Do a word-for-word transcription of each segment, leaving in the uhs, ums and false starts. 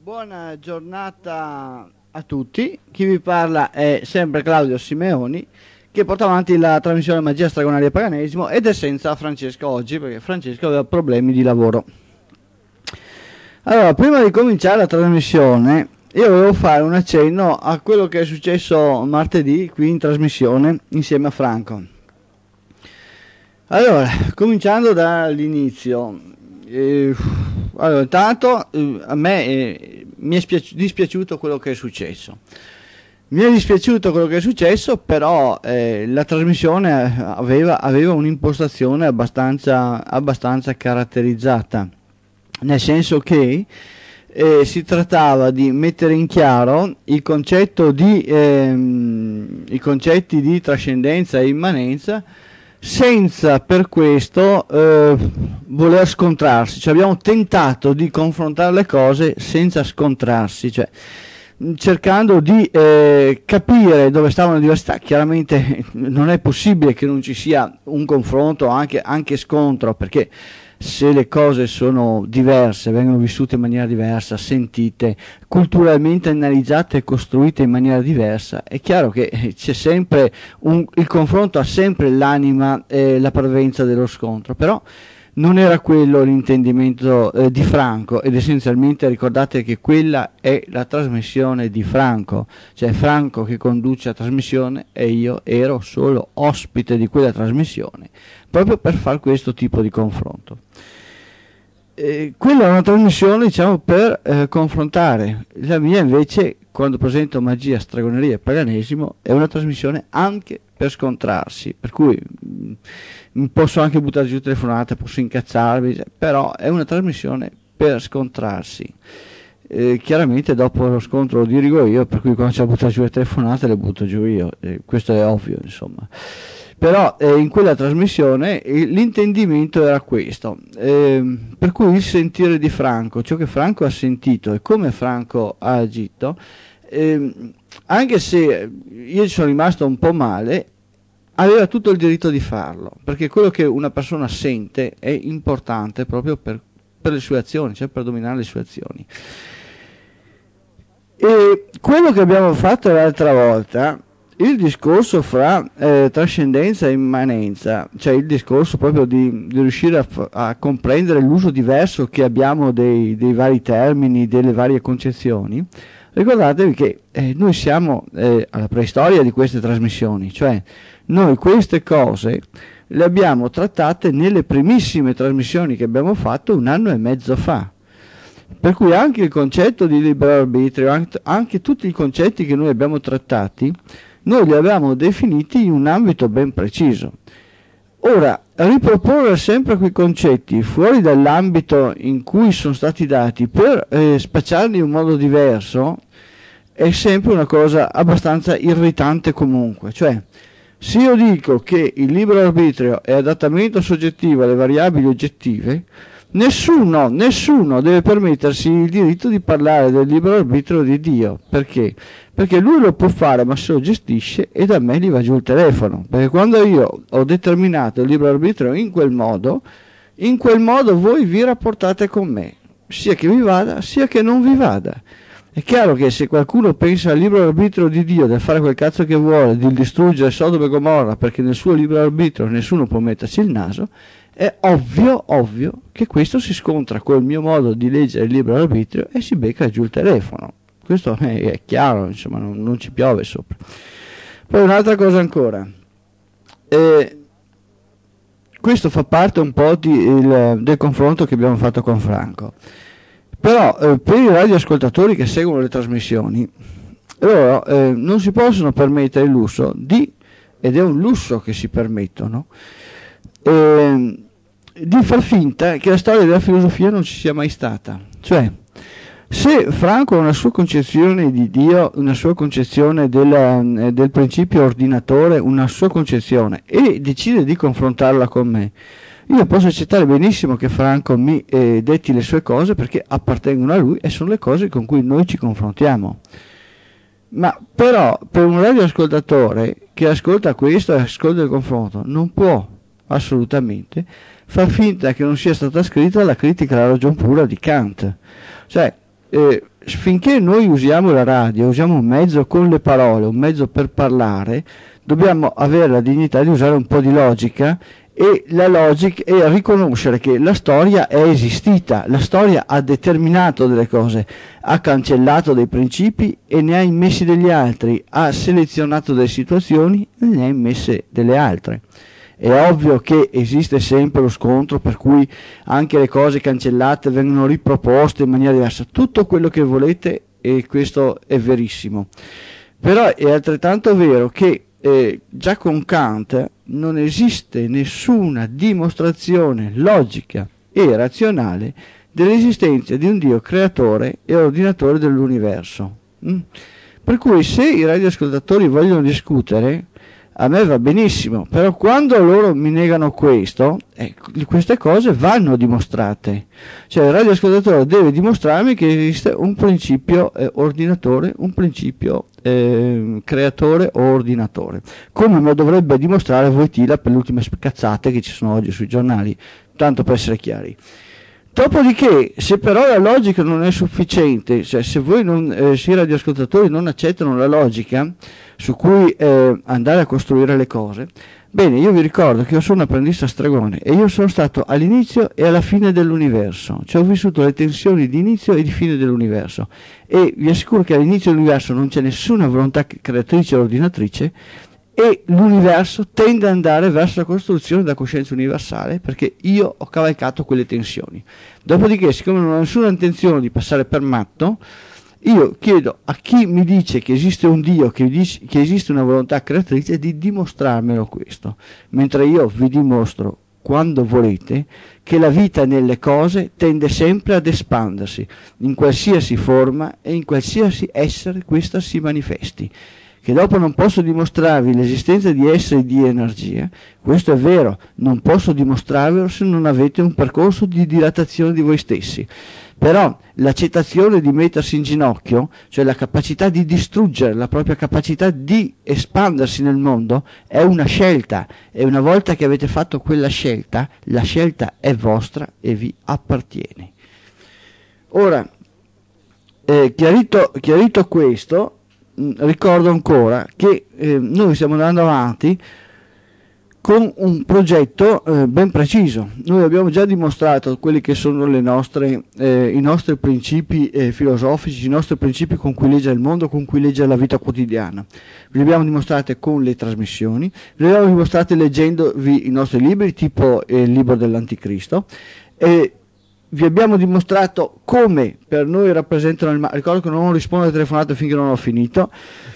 Buona giornata a tutti, chi vi parla è sempre Claudio Simeoni che porta avanti la trasmissione Magia Stregoneria e Paganesimo ed è senza Francesco oggi perché Francesco aveva problemi di lavoro. Allora, prima di cominciare la trasmissione io volevo fare un accenno a quello che è successo martedì qui in trasmissione insieme a Franco. Allora, cominciando dall'inizio, eh, allora, intanto eh, a me eh, mi è spiaci- dispiaciuto quello che è successo. Mi è dispiaciuto quello che è successo, però eh, la trasmissione aveva, aveva un'impostazione abbastanza, abbastanza caratterizzata, nel senso che eh, si trattava di mettere in chiaro il concetto di, ehm, i concetti di trascendenza e immanenza, senza per questo eh, voler scontrarsi. Cioè, abbiamo tentato di confrontare le cose senza scontrarsi, cioè cercando di eh, capire dove stavano le diversità. Chiaramente non è possibile che non ci sia un confronto, anche, anche scontro, perché se le cose sono diverse, vengono vissute in maniera diversa, sentite, culturalmente analizzate e costruite in maniera diversa, è chiaro che c'è sempre un, il confronto ha sempre l'anima e la prevalenza dello scontro, però non era quello l'intendimento eh, di Franco, ed essenzialmente ricordate che quella è la trasmissione di Franco, cioè Franco che conduce la trasmissione e io ero solo ospite di quella trasmissione, proprio per fare questo tipo di confronto. Eh, quella è una trasmissione, diciamo, per eh, confrontare. La mia invece, quando presento Magia, Stregoneria e Paganesimo, è una trasmissione anche per scontrarsi, per cui mh, posso anche buttare giù telefonate, posso incazzarvi, però è una trasmissione per scontrarsi. Eh, chiaramente dopo lo scontro lo dirigo io, per cui quando c'è da buttare giù le telefonate le butto giù io, eh, questo è ovvio, insomma. Però eh, in quella trasmissione eh, l'intendimento era questo, eh, per cui il sentire di Franco, ciò che Franco ha sentito e come Franco ha agito, eh, anche se io ci sono rimasto un po' male, aveva tutto il diritto di farlo, perché quello che una persona sente è importante proprio per, per le sue azioni, cioè per dominare le sue azioni. E quello che abbiamo fatto l'altra volta, il discorso fra eh, trascendenza e immanenza, cioè il discorso proprio di, di riuscire a, a comprendere l'uso diverso che abbiamo dei, dei vari termini, delle varie concezioni, ricordatevi che eh, noi siamo eh, alla preistoria di queste trasmissioni, cioè noi queste cose le abbiamo trattate nelle primissime trasmissioni che abbiamo fatto un anno e mezzo fa. Per cui anche il concetto di libero arbitrio, anche, anche tutti i concetti che noi abbiamo trattati, noi li avevamo definiti in un ambito ben preciso. Ora, riproporre sempre quei concetti fuori dall'ambito in cui sono stati dati per eh, spacciarli in un modo diverso è sempre una cosa abbastanza irritante comunque. Cioè, se io dico che il libero arbitrio è adattamento soggettivo alle variabili oggettive, Nessuno, nessuno deve permettersi il diritto di parlare del libero arbitrio di Dio. Perché? Perché lui lo può fare, ma se lo gestisce e da me gli va giù il telefono. Perché quando io ho determinato il libero arbitrio in quel modo, in quel modo voi vi rapportate con me, sia che vi vada, sia che non vi vada. È chiaro che se qualcuno pensa al libero arbitrio di Dio, del fare quel cazzo che vuole, di distruggere Sodoma e Gomorra, perché nel suo libero arbitrio nessuno può metterci il naso, è ovvio, ovvio che questo si scontra col mio modo di leggere il libero arbitrio e si becca giù il telefono. Questo è, è chiaro, insomma, non, non ci piove sopra. Poi un'altra cosa ancora. Eh, questo fa parte un po' di, il, del confronto che abbiamo fatto con Franco. Però eh, per i radioascoltatori che seguono le trasmissioni, loro eh, non si possono permettere il lusso di, ed è un lusso che si permettono, eh, di far finta che la storia della filosofia non ci sia mai stata. Cioè, se Franco ha una sua concezione di Dio, una sua concezione del, del principio ordinatore, una sua concezione, e decide di confrontarla con me, io posso accettare benissimo che Franco mi eh, detti le sue cose perché appartengono a lui e sono le cose con cui noi ci confrontiamo. Ma però per un radioascoltatore che ascolta questo e ascolta il confronto non può assolutamente far finta che non sia stata scritta la critica alla ragion pura di Kant. Cioè, eh, finché noi usiamo la radio, usiamo un mezzo con le parole, un mezzo per parlare, dobbiamo avere la dignità di usare un po' di logica e la logica e riconoscere che la storia è esistita, la storia ha determinato delle cose, ha cancellato dei principi e ne ha immessi degli altri, ha selezionato delle situazioni e ne ha immesse delle altre. È ovvio che esiste sempre lo scontro per cui anche le cose cancellate vengono riproposte in maniera diversa, tutto quello che volete, e questo è verissimo, però è altrettanto vero che eh, già con Kant non esiste nessuna dimostrazione logica e razionale dell'esistenza di un Dio creatore e ordinatore dell'universo. Mm? Per cui se i radioascoltatori vogliono discutere, a me va benissimo, però quando loro mi negano questo, eh, queste cose vanno dimostrate. Cioè il radioascoltatore deve dimostrarmi che esiste un principio eh, ordinatore, un principio eh, creatore o ordinatore, come me lo dovrebbe dimostrare Wojtyla per le ultime cazzate che ci sono oggi sui giornali, tanto per essere chiari. Dopodiché, se però la logica non è sufficiente, cioè se voi non, eh, se i radioascoltatori non accettano la logica su cui eh, andare a costruire le cose, bene, io vi ricordo che io sono un apprendista stregone e io sono stato all'inizio e alla fine dell'universo, cioè ho vissuto le tensioni di inizio e di fine dell'universo, e vi assicuro che all'inizio dell'universo non c'è nessuna volontà creatrice o ordinatrice, e l'universo tende ad andare verso la costruzione della coscienza universale, perché io ho cavalcato quelle tensioni. Dopodiché, siccome non ho nessuna intenzione di passare per matto, io chiedo a chi mi dice che esiste un Dio, che, dice, che esiste una volontà creatrice, di dimostrarmelo questo, mentre io vi dimostro, quando volete, che la vita nelle cose tende sempre ad espandersi, in qualsiasi forma e in qualsiasi essere questa si manifesti. Che dopo non posso dimostrarvi l'esistenza di esseri di energia, questo è vero, non posso dimostrarvelo se non avete un percorso di dilatazione di voi stessi. Però l'accettazione di mettersi in ginocchio, cioè la capacità di distruggere, la propria capacità di espandersi nel mondo, è una scelta, e una volta che avete fatto quella scelta, la scelta è vostra e vi appartiene. Ora, eh, chiarito, chiarito questo, ricordo ancora che eh, noi stiamo andando avanti con un progetto eh, ben preciso. Noi abbiamo già dimostrato quelli che sono le nostre, eh, i nostri principi eh, filosofici, i nostri principi con cui leggere il mondo, con cui leggere la vita quotidiana. Vi abbiamo dimostrate con le trasmissioni, vi abbiamo dimostrate leggendovi i nostri libri, tipo eh, il libro dell'Anticristo, e vi abbiamo dimostrato come per noi rappresentano il male. Ricordo che non rispondo alle telefonate finché non ho finito.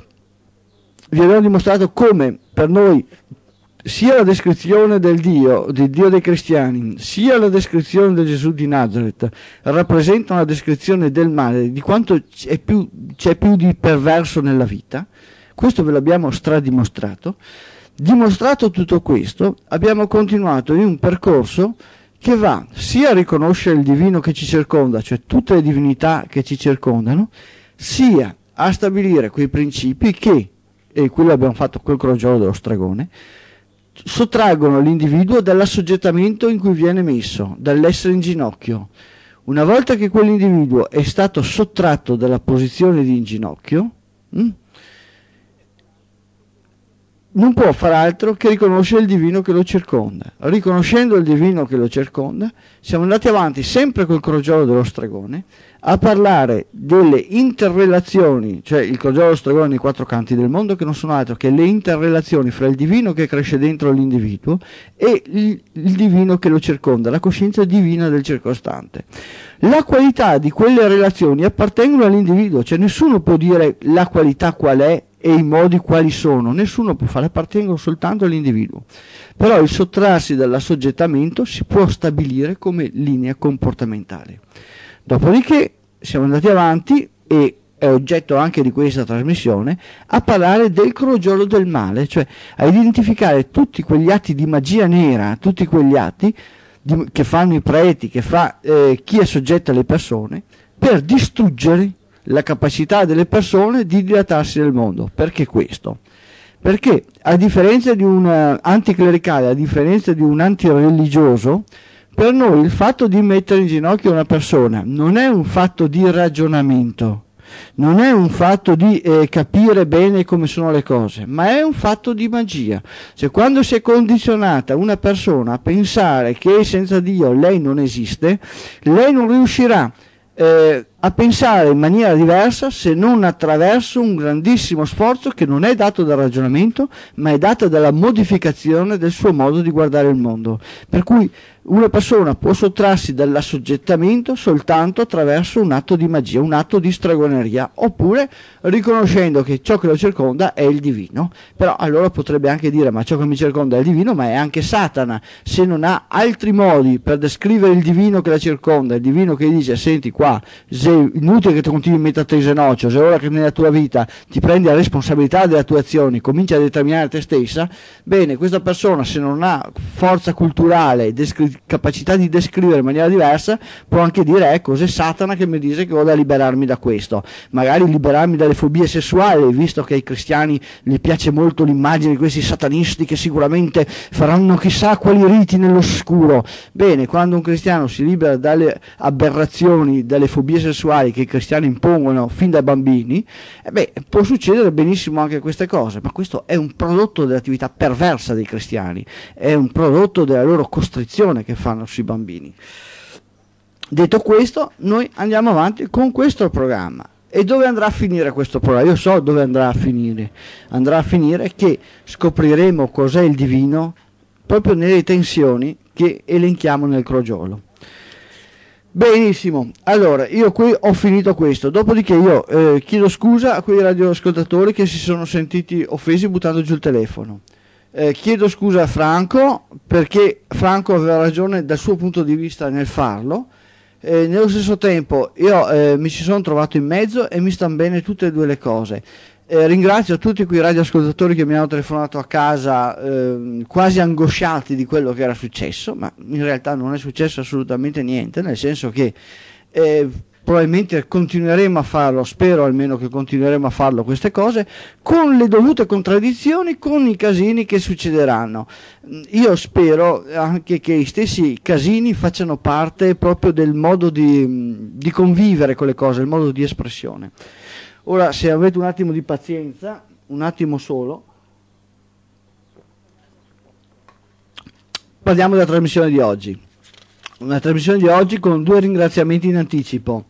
Vi abbiamo dimostrato come per noi sia la descrizione del Dio, del Dio dei cristiani, sia la descrizione del Gesù di Nazareth rappresentano la descrizione del male, di quanto c'è più, c'è più di perverso nella vita. Questo ve l'abbiamo stradimostrato. Dimostrato tutto questo, abbiamo continuato in un percorso che va sia a riconoscere il divino che ci circonda, cioè tutte le divinità che ci circondano, sia a stabilire quei principi che, e quello abbiamo fatto col crogiolo dello stregone, sottraggono l'individuo dall'assoggettamento in cui viene messo, dall'essere in ginocchio. Una volta che quell'individuo è stato sottratto dalla posizione di in ginocchio, hm, non può far altro che riconoscere il divino che lo circonda. Riconoscendo il divino che lo circonda, siamo andati avanti sempre col crogiolo dello stregone a parlare delle interrelazioni, cioè il crogiolo dello stregone nei quattro canti del mondo, che non sono altro che le interrelazioni fra il divino che cresce dentro l'individuo e il, il divino che lo circonda, la coscienza divina del circostante. La qualità di quelle relazioni appartengono all'individuo, cioè nessuno può dire la qualità qual è e i modi quali sono, nessuno può fare, appartengono soltanto all'individuo. Però il sottrarsi dall'assoggettamento si può stabilire come linea comportamentale. Dopodiché siamo andati avanti, e è oggetto anche di questa trasmissione, a parlare del crogiolo del male, cioè a identificare tutti quegli atti di magia nera, tutti quegli atti di, che fanno i preti, che fa eh, chi è soggetto alle persone, per distruggere la capacità delle persone di dilatarsi nel mondo. Perché questo? Perché a differenza di un uh, anticlericale, a differenza di un antireligioso, per noi il fatto di mettere in ginocchio una persona non è un fatto di ragionamento, non è un fatto di eh, capire bene come sono le cose, ma è un fatto di magia. Cioè, quando si è condizionata una persona a pensare che senza Dio lei non esiste, lei non riuscirà eh, a pensare in maniera diversa se non attraverso un grandissimo sforzo che non è dato dal ragionamento, ma è dato dalla modificazione del suo modo di guardare il mondo. Per cui una persona può sottrarsi dall'assoggettamento soltanto attraverso un atto di magia, un atto di stregoneria, oppure riconoscendo che ciò che lo circonda è il divino. Però allora potrebbe anche dire: ma ciò che mi circonda è il divino, ma è anche Satana. Se non ha altri modi per descrivere il divino che la circonda, il divino che dice: senti qua, sei inutile che tu continui a mettere in ginocchio, se ora che nella tua vita ti prendi la responsabilità delle tue azioni, cominci a determinare te stessa, bene, questa persona, se non ha forza culturale, descri- capacità di descrivere in maniera diversa, può anche dire: ecco, cos'è Satana che mi dice che ho da liberarmi da questo, magari liberarmi dalle fobie sessuali, visto che ai cristiani gli piace molto l'immagine di questi satanisti che sicuramente faranno chissà quali riti nell'oscuro. Bene, quando un cristiano si libera dalle aberrazioni, dalle fobie sessuali che i cristiani impongono fin da bambini, eh beh, può succedere benissimo anche queste cose, ma questo è un prodotto dell'attività perversa dei cristiani, è un prodotto della loro costrizione che fanno sui bambini. Detto questo, noi andiamo avanti con questo programma. E dove andrà a finire questo programma? Io so dove andrà a finire. Andrà a finire che scopriremo cos'è il divino proprio nelle tensioni che elenchiamo nel crogiolo. Benissimo, allora io qui ho finito questo, dopodiché io eh, chiedo scusa a quei radioascoltatori che si sono sentiti offesi buttando giù il telefono. Eh, chiedo scusa a Franco, perché Franco aveva ragione dal suo punto di vista nel farlo. Eh, nello stesso tempo io eh, mi ci sono trovato in mezzo e mi stanno bene tutte e due le cose. Eh, ringrazio tutti quei radioascoltatori che mi hanno telefonato a casa eh, quasi angosciati di quello che era successo, ma in realtà non è successo assolutamente niente, nel senso che eh, probabilmente continueremo a farlo, spero almeno che continueremo a farlo queste cose, con le dovute contraddizioni, con i casini che succederanno. Io spero anche che gli stessi casini facciano parte proprio del modo di, di convivere con le cose, il modo di espressione. Ora, se avete un attimo di pazienza, un attimo solo, parliamo della trasmissione di oggi. Una trasmissione di oggi con due ringraziamenti in anticipo.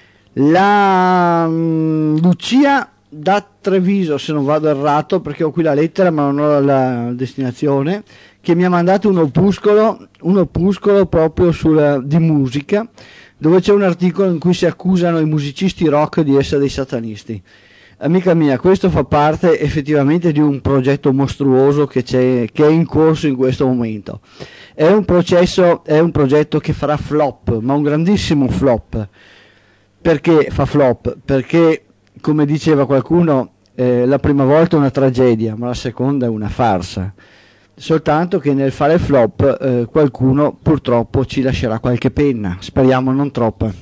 La um, Lucia da Treviso, se non vado errato, perché ho qui la lettera ma non ho la destinazione, che mi ha mandato un opuscolo, un opuscolo proprio sulla, di musica, dove c'è un articolo in cui si accusano i musicisti rock di essere dei satanisti. Amica mia, questo fa parte effettivamente di un progetto mostruoso che, c'è, che è in corso in questo momento. È un processo, è un progetto che farà flop, ma un grandissimo flop. Perché fa flop? Perché, come diceva qualcuno, eh, la prima volta è una tragedia, ma la seconda è una farsa. Soltanto che nel fare flop eh, qualcuno purtroppo ci lascerà qualche penna, speriamo non troppa.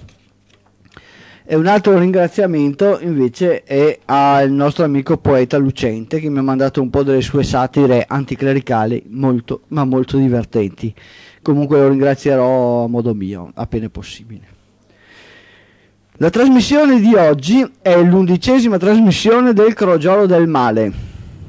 E un altro ringraziamento invece è al nostro amico poeta Lucente, che mi ha mandato un po' delle sue satire anticlericali molto ma molto divertenti. Comunque lo ringrazierò a modo mio appena possibile. La trasmissione di oggi è l'undicesima trasmissione del Crogiolo del Male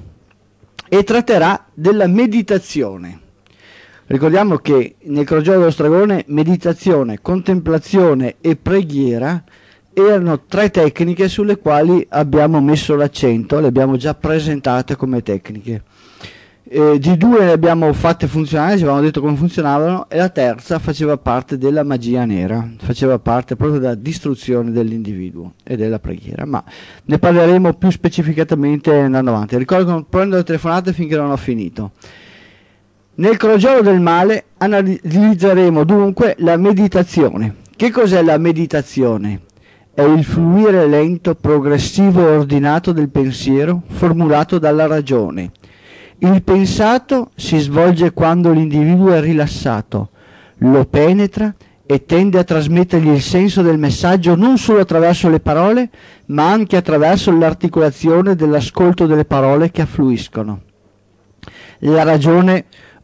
e tratterà della meditazione. Ricordiamo che nel Crogiolo dello Stregone meditazione, contemplazione e preghiera erano tre tecniche sulle quali abbiamo messo l'accento, le abbiamo già presentate come tecniche. Eh, di due le abbiamo fatte funzionare, ci avevamo detto come funzionavano, e la terza faceva parte della magia nera, faceva parte proprio della distruzione dell'individuo e della preghiera, ma ne parleremo più specificatamente andando avanti. Ricordo che non prendo le telefonate finché non ho finito. Nel Crogiolo del Male analizzeremo dunque la meditazione. Che cos'è la meditazione? È il fluire lento, progressivo e ordinato del pensiero formulato dalla ragione. Il pensato si svolge quando l'individuo è rilassato, lo penetra e tende a trasmettergli il senso del messaggio non solo attraverso le parole, ma anche attraverso l'articolazione dell'ascolto delle parole che affluiscono. La ragione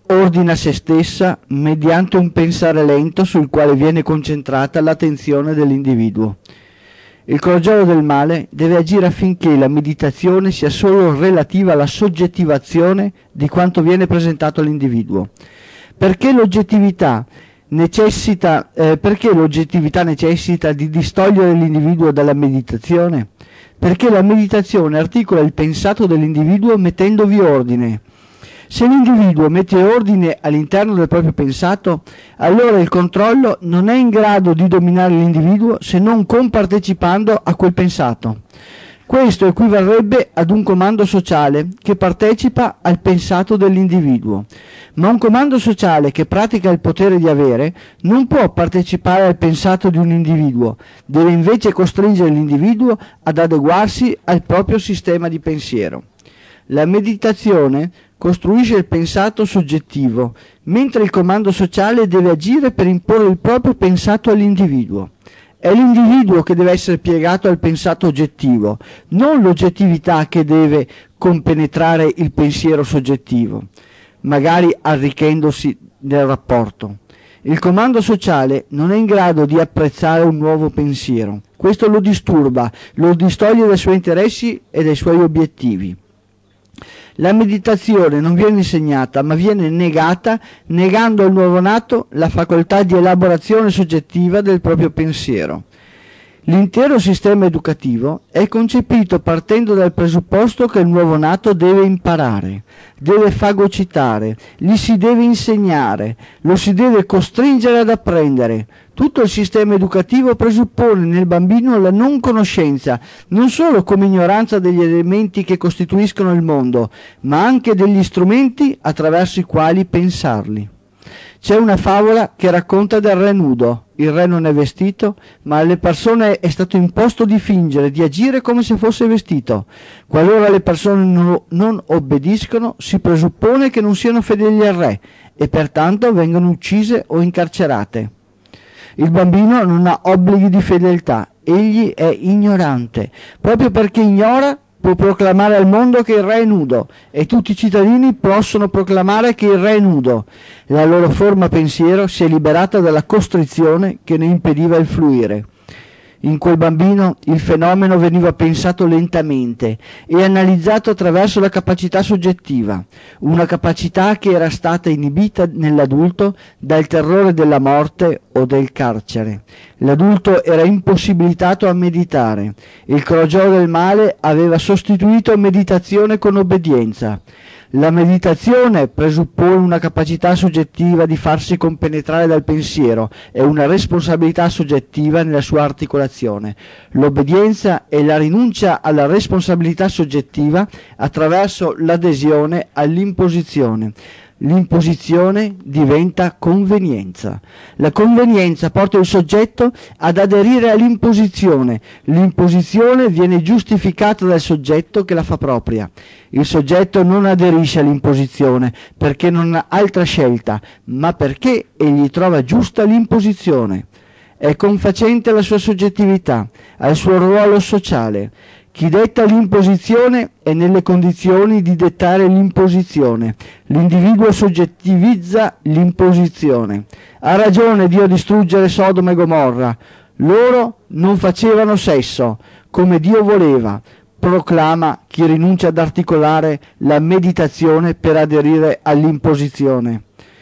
ordina se stessa mediante un pensare lento sul quale viene concentrata l'attenzione dell'individuo. Il crogiolo del male deve agire affinché la meditazione sia solo relativa alla soggettivazione di quanto viene presentato all'individuo. Perché l'oggettività necessita, eh, perché l'oggettività necessita di distogliere l'individuo dalla meditazione? Perché la meditazione articola il pensato dell'individuo mettendovi ordine. Se l'individuo mette ordine all'interno del proprio pensato, allora il controllo non è in grado di dominare l'individuo se non compartecipando a quel pensato. Questo equivarrebbe ad un comando sociale che partecipa al pensato dell'individuo, ma un comando sociale che pratica il potere di avere non può partecipare al pensato di un individuo, deve invece costringere l'individuo ad adeguarsi al proprio sistema di pensiero. La meditazione costruisce il pensato soggettivo, mentre il comando sociale deve agire per imporre il proprio pensato all'individuo. È l'individuo che deve essere piegato al pensato oggettivo, non l'oggettività che deve compenetrare il pensiero soggettivo, magari arricchendosi del rapporto. Il comando sociale non è in grado di apprezzare un nuovo pensiero. Questo lo disturba, lo distoglie dai suoi interessi e dai suoi obiettivi. La meditazione non viene insegnata, ma viene negata, negando al nuovo nato la facoltà di elaborazione soggettiva del proprio pensiero. L'intero sistema educativo è concepito partendo dal presupposto che il nuovo nato deve imparare, deve fagocitare, gli si deve insegnare, lo si deve costringere ad apprendere. Tutto il sistema educativo presuppone nel bambino la non conoscenza, non solo come ignoranza degli elementi che costituiscono il mondo, ma anche degli strumenti attraverso i quali pensarli. C'è una favola che racconta del re nudo. Il re non è vestito, ma alle persone è stato imposto di fingere, di agire come se fosse vestito. Qualora le persone non, non obbediscono, si presuppone che non siano fedeli al re e pertanto vengono uccise o incarcerate. Il bambino non ha obblighi di fedeltà, egli è ignorante. Proprio perché ignora, può proclamare al mondo che il re è nudo, e tutti i cittadini possono proclamare che il re è nudo. La loro forma pensiero si è liberata dalla costrizione che ne impediva il fluire. In quel bambino il fenomeno veniva pensato lentamente e analizzato attraverso la capacità soggettiva, una capacità che era stata inibita nell'adulto dal terrore della morte o del carcere. L'adulto era impossibilitato a meditare. Il crogiolo del male aveva sostituito meditazione con obbedienza. La meditazione presuppone una capacità soggettiva di farsi compenetrare dal pensiero e una responsabilità soggettiva nella sua articolazione. L'obbedienza è la rinuncia alla responsabilità soggettiva attraverso l'adesione all'imposizione. L'imposizione diventa convenienza. La convenienza porta il soggetto ad aderire all'imposizione. L'imposizione viene giustificata dal soggetto che la fa propria. Il soggetto non aderisce all'imposizione perché non ha altra scelta, ma perché egli trova giusta l'imposizione. È confacente alla sua soggettività, al suo ruolo sociale. Chi detta l'imposizione è nelle condizioni di dettare l'imposizione. L'individuo soggettivizza l'imposizione. Ha ragione Dio a distruggere Sodoma e Gomorra. Loro non facevano sesso come Dio voleva, proclama chi rinuncia ad articolare la meditazione per aderire all'imposizione.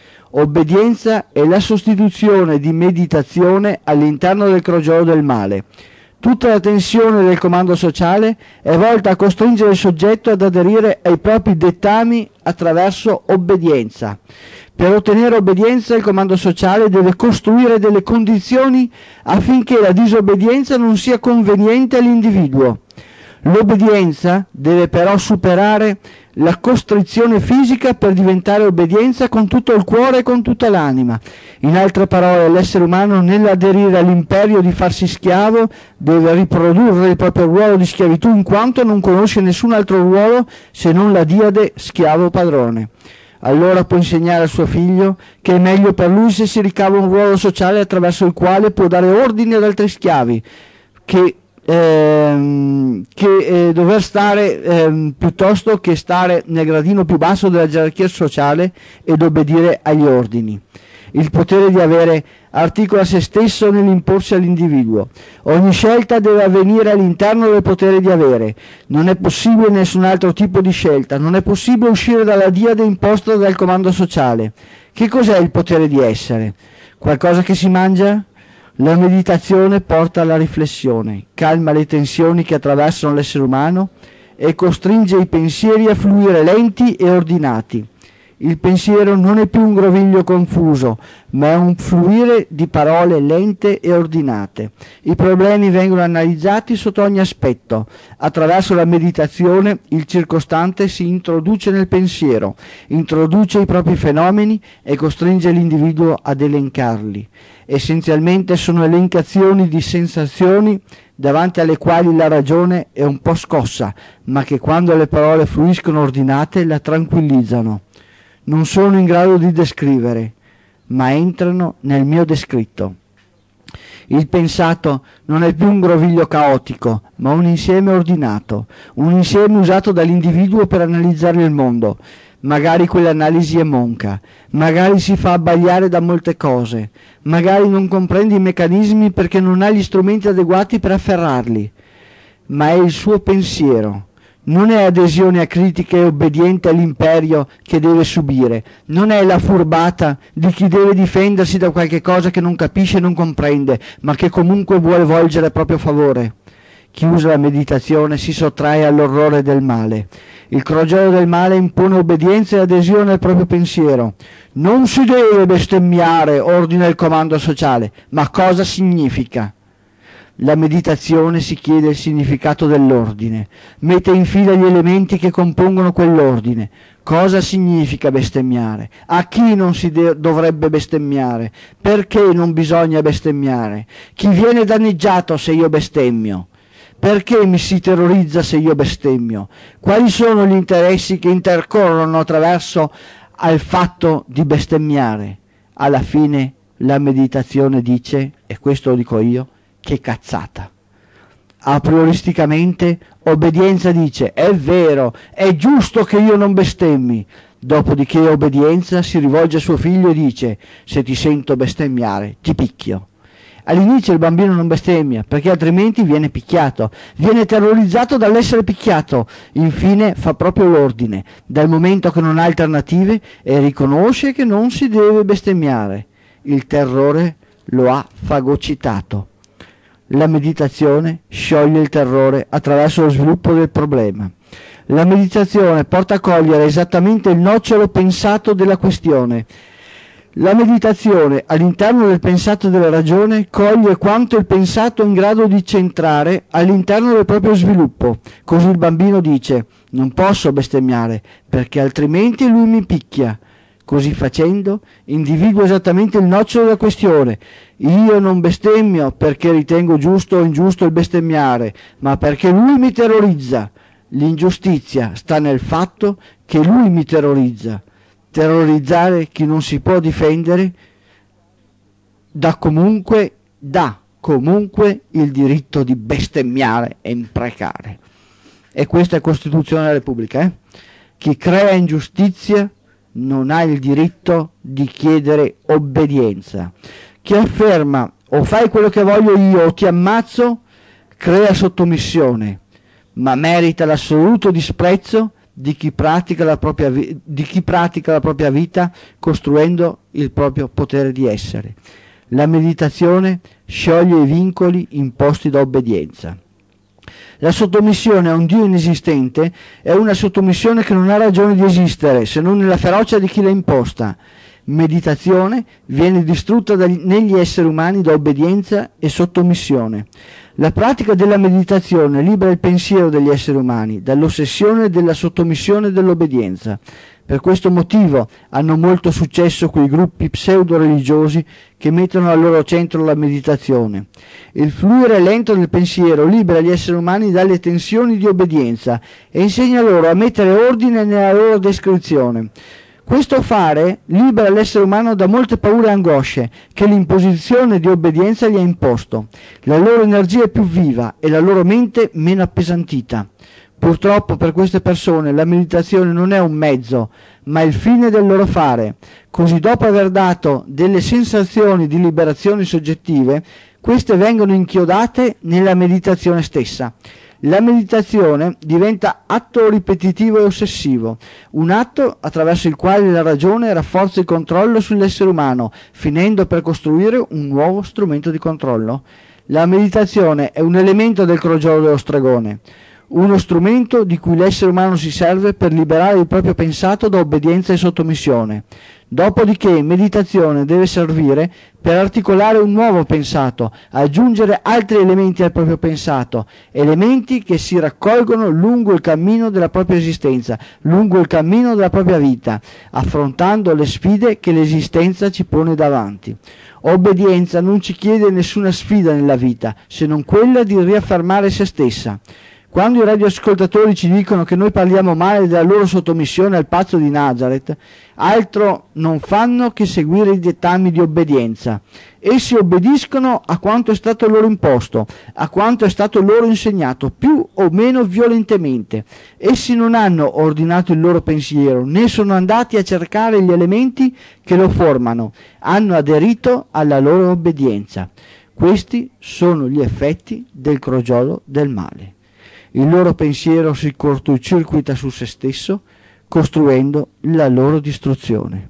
Obbedienza è la sostituzione di meditazione all'interno del crogiolo del male. Tutta la tensione del comando sociale è volta a costringere il soggetto ad aderire ai propri dettami attraverso obbedienza. Per ottenere obbedienza il comando sociale deve costruire delle condizioni affinché la disobbedienza non sia conveniente all'individuo. L'obbedienza deve però superare la costrizione fisica per diventare obbedienza con tutto il cuore e con tutta l'anima. In altre parole, l'essere umano nell'aderire all'imperio di farsi schiavo deve riprodurre il proprio ruolo di schiavitù in quanto non conosce nessun altro ruolo se non la diade schiavo-padrone. Allora può insegnare al suo figlio che è meglio per lui se si ricava un ruolo sociale attraverso il quale può dare ordini ad altri schiavi, che ehm, che eh, dover stare ehm, piuttosto che stare nel gradino più basso della gerarchia sociale ed obbedire agli ordini. Il potere di avere articola se stesso nell'imporsi all'individuo. Ogni scelta deve avvenire all'interno del potere di avere. Non è possibile nessun altro tipo di scelta, non è possibile uscire dalla diade imposta dal comando sociale. Che cos'è il potere di essere? Qualcosa che si mangia? La meditazione porta alla riflessione, calma le tensioni che attraversano l'essere umano e costringe i pensieri a fluire lenti e ordinati. Il pensiero non è più un groviglio confuso, ma è un fluire di parole lente e ordinate. I problemi vengono analizzati sotto ogni aspetto. Attraverso la meditazione il circostante si introduce nel pensiero, introduce i propri fenomeni e costringe l'individuo ad elencarli. Essenzialmente sono elencazioni di sensazioni davanti alle quali la ragione è un po' scossa, ma che quando le parole fluiscono ordinate la tranquillizzano. Non sono in grado di descrivere, ma entrano nel mio descritto. Il pensato non è più un groviglio caotico, ma un insieme ordinato, un insieme usato dall'individuo per analizzare il mondo. Magari quell'analisi è monca, magari si fa abbagliare da molte cose, magari non comprende i meccanismi perché non ha gli strumenti adeguati per afferrarli, ma è il suo pensiero. Non è adesione a critiche e obbediente all'imperio che deve subire, non è la furbata di chi deve difendersi da qualche cosa che non capisce e non comprende, ma che comunque vuole volgere a proprio favore. Chi usa la meditazione si sottrae all'orrore del male. Il crogiolo del male impone obbedienza e adesione al proprio pensiero. Non si deve bestemmiare, ordina il comando sociale, ma cosa significa? La meditazione si chiede il significato dell'ordine, mette in fila gli elementi che compongono quell'ordine. Cosa significa bestemmiare? A chi non si de- dovrebbe bestemmiare? Perché non bisogna bestemmiare? Chi viene danneggiato se io bestemmio? Perché mi si terrorizza se io bestemmio? Quali sono gli interessi che intercorrono attraverso al fatto di bestemmiare? Alla fine la meditazione dice, e questo lo dico io, che cazzata. A prioristicamente obbedienza dice è vero, è giusto che io non bestemmi. Dopodiché obbedienza si rivolge a suo figlio e dice se ti sento bestemmiare ti picchio. All'inizio il bambino non bestemmia perché altrimenti viene picchiato, viene terrorizzato dall'essere picchiato, infine fa proprio l'ordine dal momento che non ha alternative e riconosce che non si deve bestemmiare. Il terrore lo ha fagocitato. La meditazione scioglie il terrore attraverso lo sviluppo del problema. La meditazione porta a cogliere esattamente il nocciolo pensato della questione. La meditazione all'interno del pensato della ragione coglie quanto il pensato è in grado di centrare all'interno del proprio sviluppo. Così il bambino dice non posso bestemmiare perché altrimenti lui mi picchia. Così facendo individua esattamente il nocciolo della questione. Io non bestemmio perché ritengo giusto o ingiusto il bestemmiare, ma perché lui mi terrorizza. L'ingiustizia sta nel fatto che lui mi terrorizza. Terrorizzare chi non si può difendere dà comunque, dà comunque il diritto di bestemmiare e imprecare. E questa è la Costituzione della Repubblica. Eh? Chi crea ingiustizia non ha il diritto di chiedere obbedienza. Chi afferma o fai quello che voglio io o ti ammazzo crea sottomissione, ma merita l'assoluto disprezzo di chi pratica la propria, vi- di chi pratica la propria vita costruendo il proprio potere di essere. La meditazione scioglie i vincoli imposti da obbedienza. La sottomissione a un Dio inesistente è una sottomissione che non ha ragione di esistere se non nella ferocia di chi l'ha imposta. Meditazione viene distrutta dagli, negli esseri umani da obbedienza e sottomissione. La pratica della meditazione libera il pensiero degli esseri umani dall'ossessione della sottomissione e dell'obbedienza. Per questo motivo hanno molto successo quei gruppi pseudo-religiosi che mettono al loro centro la meditazione. Il fluire lento del pensiero libera gli esseri umani dalle tensioni di obbedienza e insegna loro a mettere ordine nella loro descrizione. Questo fare libera l'essere umano da molte paure e angosce che l'imposizione di obbedienza gli ha imposto. La loro energia è più viva e la loro mente meno appesantita. Purtroppo per queste persone la meditazione non è un mezzo, ma il fine del loro fare. Così, dopo aver dato delle sensazioni di liberazione soggettive, queste vengono inchiodate nella meditazione stessa. La meditazione diventa atto ripetitivo e ossessivo, un atto attraverso il quale la ragione rafforza il controllo sull'essere umano, finendo per costruire un nuovo strumento di controllo. La meditazione è un elemento del crogiolo dello stregone, uno strumento di cui l'essere umano si serve per liberare il proprio pensato da obbedienza e sottomissione. Dopodiché meditazione deve servire per articolare un nuovo pensato, aggiungere altri elementi al proprio pensato, elementi che si raccolgono lungo il cammino della propria esistenza, lungo il cammino della propria vita, affrontando le sfide che l'esistenza ci pone davanti. Obbedienza non ci chiede nessuna sfida nella vita, se non quella di riaffermare se stessa. Quando i radioascoltatori ci dicono che noi parliamo male della loro sottomissione al pazzo di Nazareth, altro non fanno che seguire i dettami di obbedienza. Essi obbediscono a quanto è stato loro imposto, a quanto è stato loro insegnato, più o meno violentemente. Essi non hanno ordinato il loro pensiero, né sono andati a cercare gli elementi che lo formano, hanno aderito alla loro obbedienza. Questi sono gli effetti del crogiolo del male. Il loro pensiero si cortocircuita su se stesso, costruendo la loro distruzione.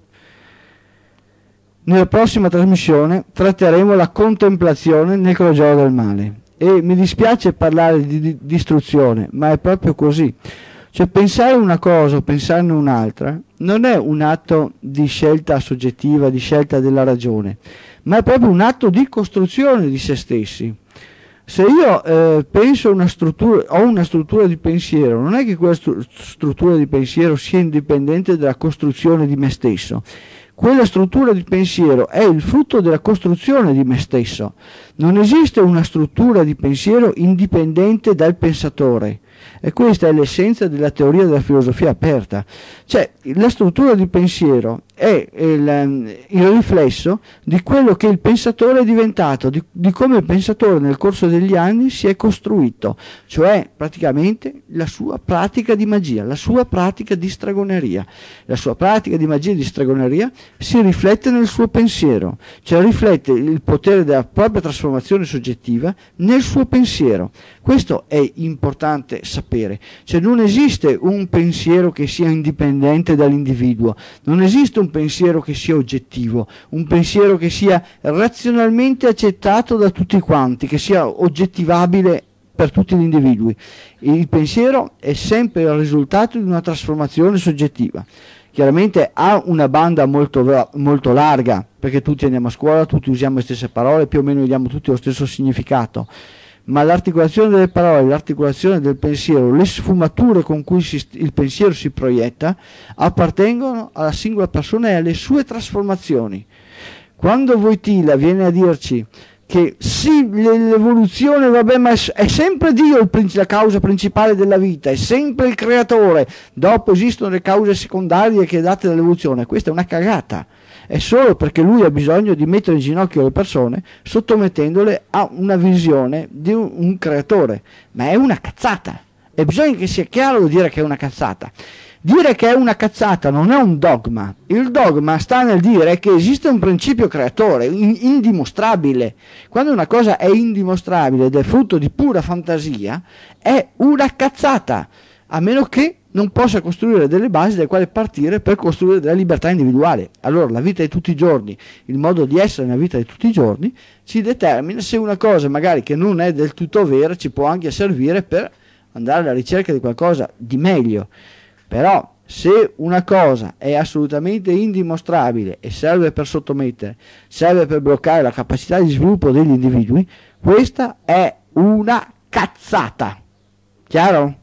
Nella prossima trasmissione tratteremo la contemplazione nel crogiolo del male. E mi dispiace parlare di, di distruzione, ma è proprio così. Cioè, pensare una cosa o pensarne un'altra non è un atto di scelta soggettiva, di scelta della ragione, ma è proprio un atto di costruzione di se stessi. Se io eh, penso una struttura, ho una struttura di pensiero, non è che quella stru- struttura di pensiero sia indipendente dalla costruzione di me stesso. Quella struttura di pensiero è il frutto della costruzione di me stesso. Non esiste una struttura di pensiero indipendente dal pensatore. E questa è l'essenza della teoria della filosofia aperta. Cioè, la struttura di pensiero è il, il riflesso di quello che il pensatore è diventato, di, di come il pensatore nel corso degli anni si è costruito, cioè praticamente la sua pratica di magia, la sua pratica di stregoneria. La sua pratica di magia e di stregoneria si riflette nel suo pensiero, cioè riflette il potere della propria trasformazione soggettiva nel suo pensiero. Questo è importante sapere, cioè non esiste un pensiero che sia indipendente dall'individuo, non esiste un pensiero che sia oggettivo, un pensiero che sia razionalmente accettato da tutti quanti, che sia oggettivabile per tutti gli individui. Il pensiero è sempre il risultato di una trasformazione soggettiva. Chiaramente ha una banda molto, molto larga, perché tutti andiamo a scuola, tutti usiamo le stesse parole, più o meno diamo tutti lo stesso significato, ma l'articolazione delle parole, l'articolazione del pensiero, le sfumature con cui si, il pensiero si proietta, appartengono alla singola persona e alle sue trasformazioni. Quando Wojtyla viene a dirci che sì, l'evoluzione, vabbè, ma è sempre Dio il, la causa principale della vita, è sempre il creatore, dopo esistono le cause secondarie che date dall'evoluzione, questa è una cagata. È solo perché lui ha bisogno di mettere in ginocchio le persone sottomettendole a una visione di un, un creatore, ma è una cazzata, e bisogna che sia chiaro dire che è una cazzata. Dire che è una cazzata non è un dogma, il dogma sta nel dire che esiste un principio creatore in, indimostrabile. Quando una cosa è indimostrabile ed è frutto di pura fantasia è una cazzata, a meno che non possa costruire delle basi dalle quali partire per costruire della libertà individuale. Allora la vita di tutti i giorni, il modo di essere nella vita di tutti i giorni, ci determina se una cosa magari che non è del tutto vera ci può anche servire per andare alla ricerca di qualcosa di meglio. Però se una cosa è assolutamente indimostrabile e serve per sottomettere, serve per bloccare la capacità di sviluppo degli individui, questa è una cazzata. Chiaro?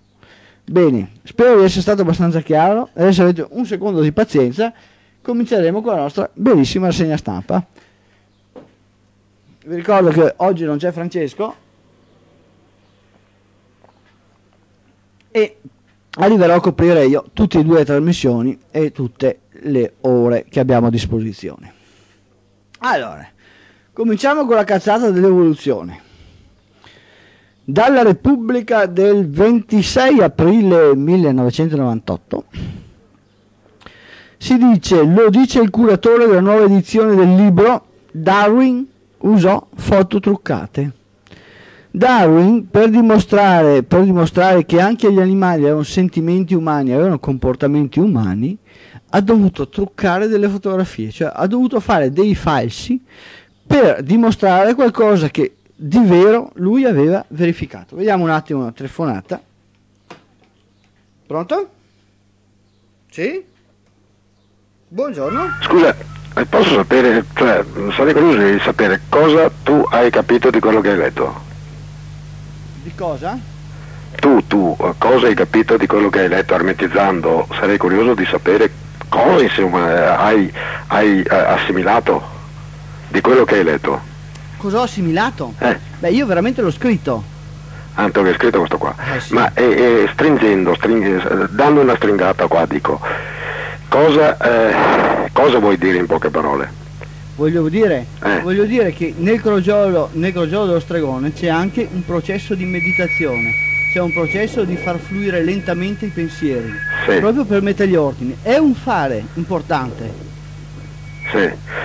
Bene, spero di essere stato abbastanza chiaro. Adesso avete un secondo di pazienza, cominceremo con la nostra bellissima rassegna stampa. Vi ricordo che oggi non c'è Francesco e arriverò a coprire io tutte e due le trasmissioni e tutte le ore che abbiamo a disposizione. Allora, cominciamo con la cazzata dell'evoluzione. Dalla Repubblica del ventisei aprile millenovecentonovantotto si dice, lo dice il curatore della nuova edizione del libro, Darwin usò foto truccate. Darwin, per dimostrare, per dimostrare che anche gli animali avevano sentimenti umani, avevano comportamenti umani, ha dovuto truccare delle fotografie, cioè ha dovuto fare dei falsi per dimostrare qualcosa che di vero lui aveva verificato. Vediamo un attimo una telefonata. Pronto? Sì? Buongiorno. Scusa, posso sapere, cioè, sarei curioso di sapere cosa tu hai capito di quello che hai letto? Di cosa? Tu, tu, cosa hai capito di quello che hai letto armetizzando? Sarei curioso di sapere cosa, insomma, hai, hai eh, assimilato di quello che hai letto. Cosa ho assimilato? Eh. Beh, io veramente l'ho scritto. Ah, te l'hai scritto questo qua. Eh, sì. Ma eh, eh, stringendo, string, dando una stringata qua, dico, cosa, eh, cosa vuoi dire in poche parole? Voglio dire, Eh. voglio dire che nel crogiolo, nel crogiolo dello stregone c'è anche un processo di meditazione, c'è un processo di far fluire lentamente i pensieri, Sì. proprio per mettere gli ordini. È un fare importante. Sì,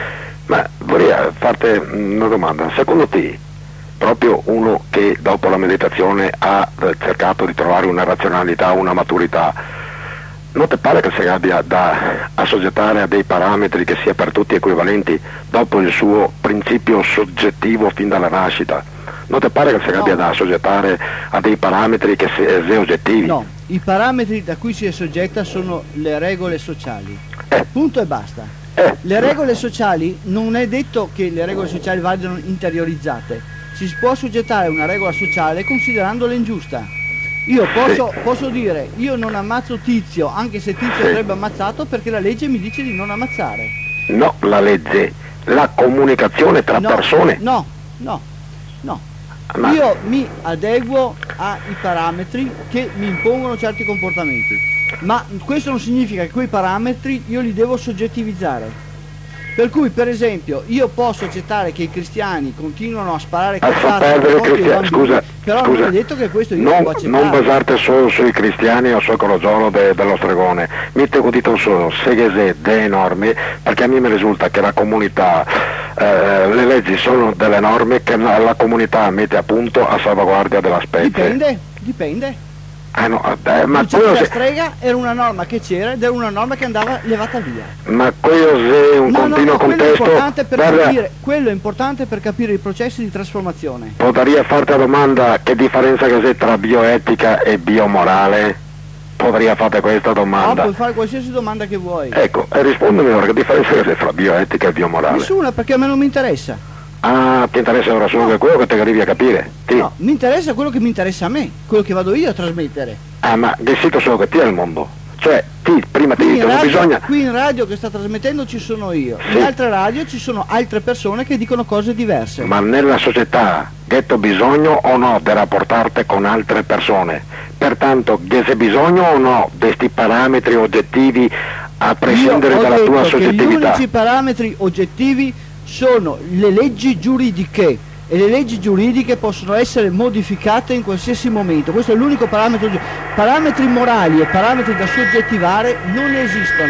ma vorrei farti una domanda. Secondo te, proprio uno che dopo la meditazione ha cercato di trovare una razionalità, una maturità, non ti pare che si abbia da assoggettare a dei parametri che sia per tutti equivalenti dopo il suo principio soggettivo fin dalla nascita? Non ti pare che si No. abbia da assoggettare a dei parametri che sia oggettivi? No, i parametri da cui si è soggetta sono le regole sociali. Eh. Punto e basta. Eh, Le regole sociali, non è detto che le regole sociali vadano interiorizzate. Si può soggettare una regola sociale considerandola ingiusta. Io posso, Sì. posso dire, io non ammazzo Tizio, anche se Tizio Sì. andrebbe ammazzato, perché la legge mi dice di non ammazzare. no, la legge, la comunicazione tra No, persone. no, no, no. Ma- Io mi adeguo ai parametri che mi impongono certi comportamenti, ma questo non significa che quei parametri io li devo soggettivizzare. Per cui, per esempio, io posso accettare che i cristiani continuano a sparare A far cazzate perdere nei confronti dei cristiani, bambini, scusa, però scusa, non è detto che questo io non, devo accettare. non basarti solo sui cristiani o sul crogiolo de, dello stregone, mi te udito solo se delle norme, perché a me mi risulta che la comunità, eh, le leggi sono delle norme che la, la comunità mette a punto a salvaguardia della specie. Dipende, dipende. Ah, no, eh, ma Il cioè, quello la se, strega era una norma che c'era ed era una norma che andava levata via. ma quello se è un No, no, continuo no, quello è, contesto, importante per guarda, capire, quello è importante per capire i processi di trasformazione. potrei farti la domanda che differenza che c'è tra bioetica e biomorale? Potrei farti questa No, domanda. puoi fare qualsiasi domanda che vuoi. Ecco, e rispondimi ora, che differenza c'è tra bioetica e biomorale? Nessuna, perché a me non mi interessa. Ah, ti interessa ora solo No. che quello che ti arrivi a capire? Sì. No, mi interessa quello che mi interessa a me, quello che vado io a trasmettere. Ah, ma che sito solo che ti è al mondo? Cioè, ti, prima ti Qui in, dico, non radio, bisogna... qui in radio che sta trasmettendo ci sono io, Sì. in altre radio ci sono altre persone che dicono cose diverse. Ma nella società, che tu bisogno o no di rapportarti con altre persone? Pertanto, che c'è bisogno o no di questi parametri oggettivi a prescindere Io ho dalla detto tua che soggettività? gli unici parametri oggettivi sono le leggi giuridiche e le leggi giuridiche possono essere modificate in qualsiasi momento. Questo è l'unico parametro. Parametri morali e parametri da soggettivare non esistono.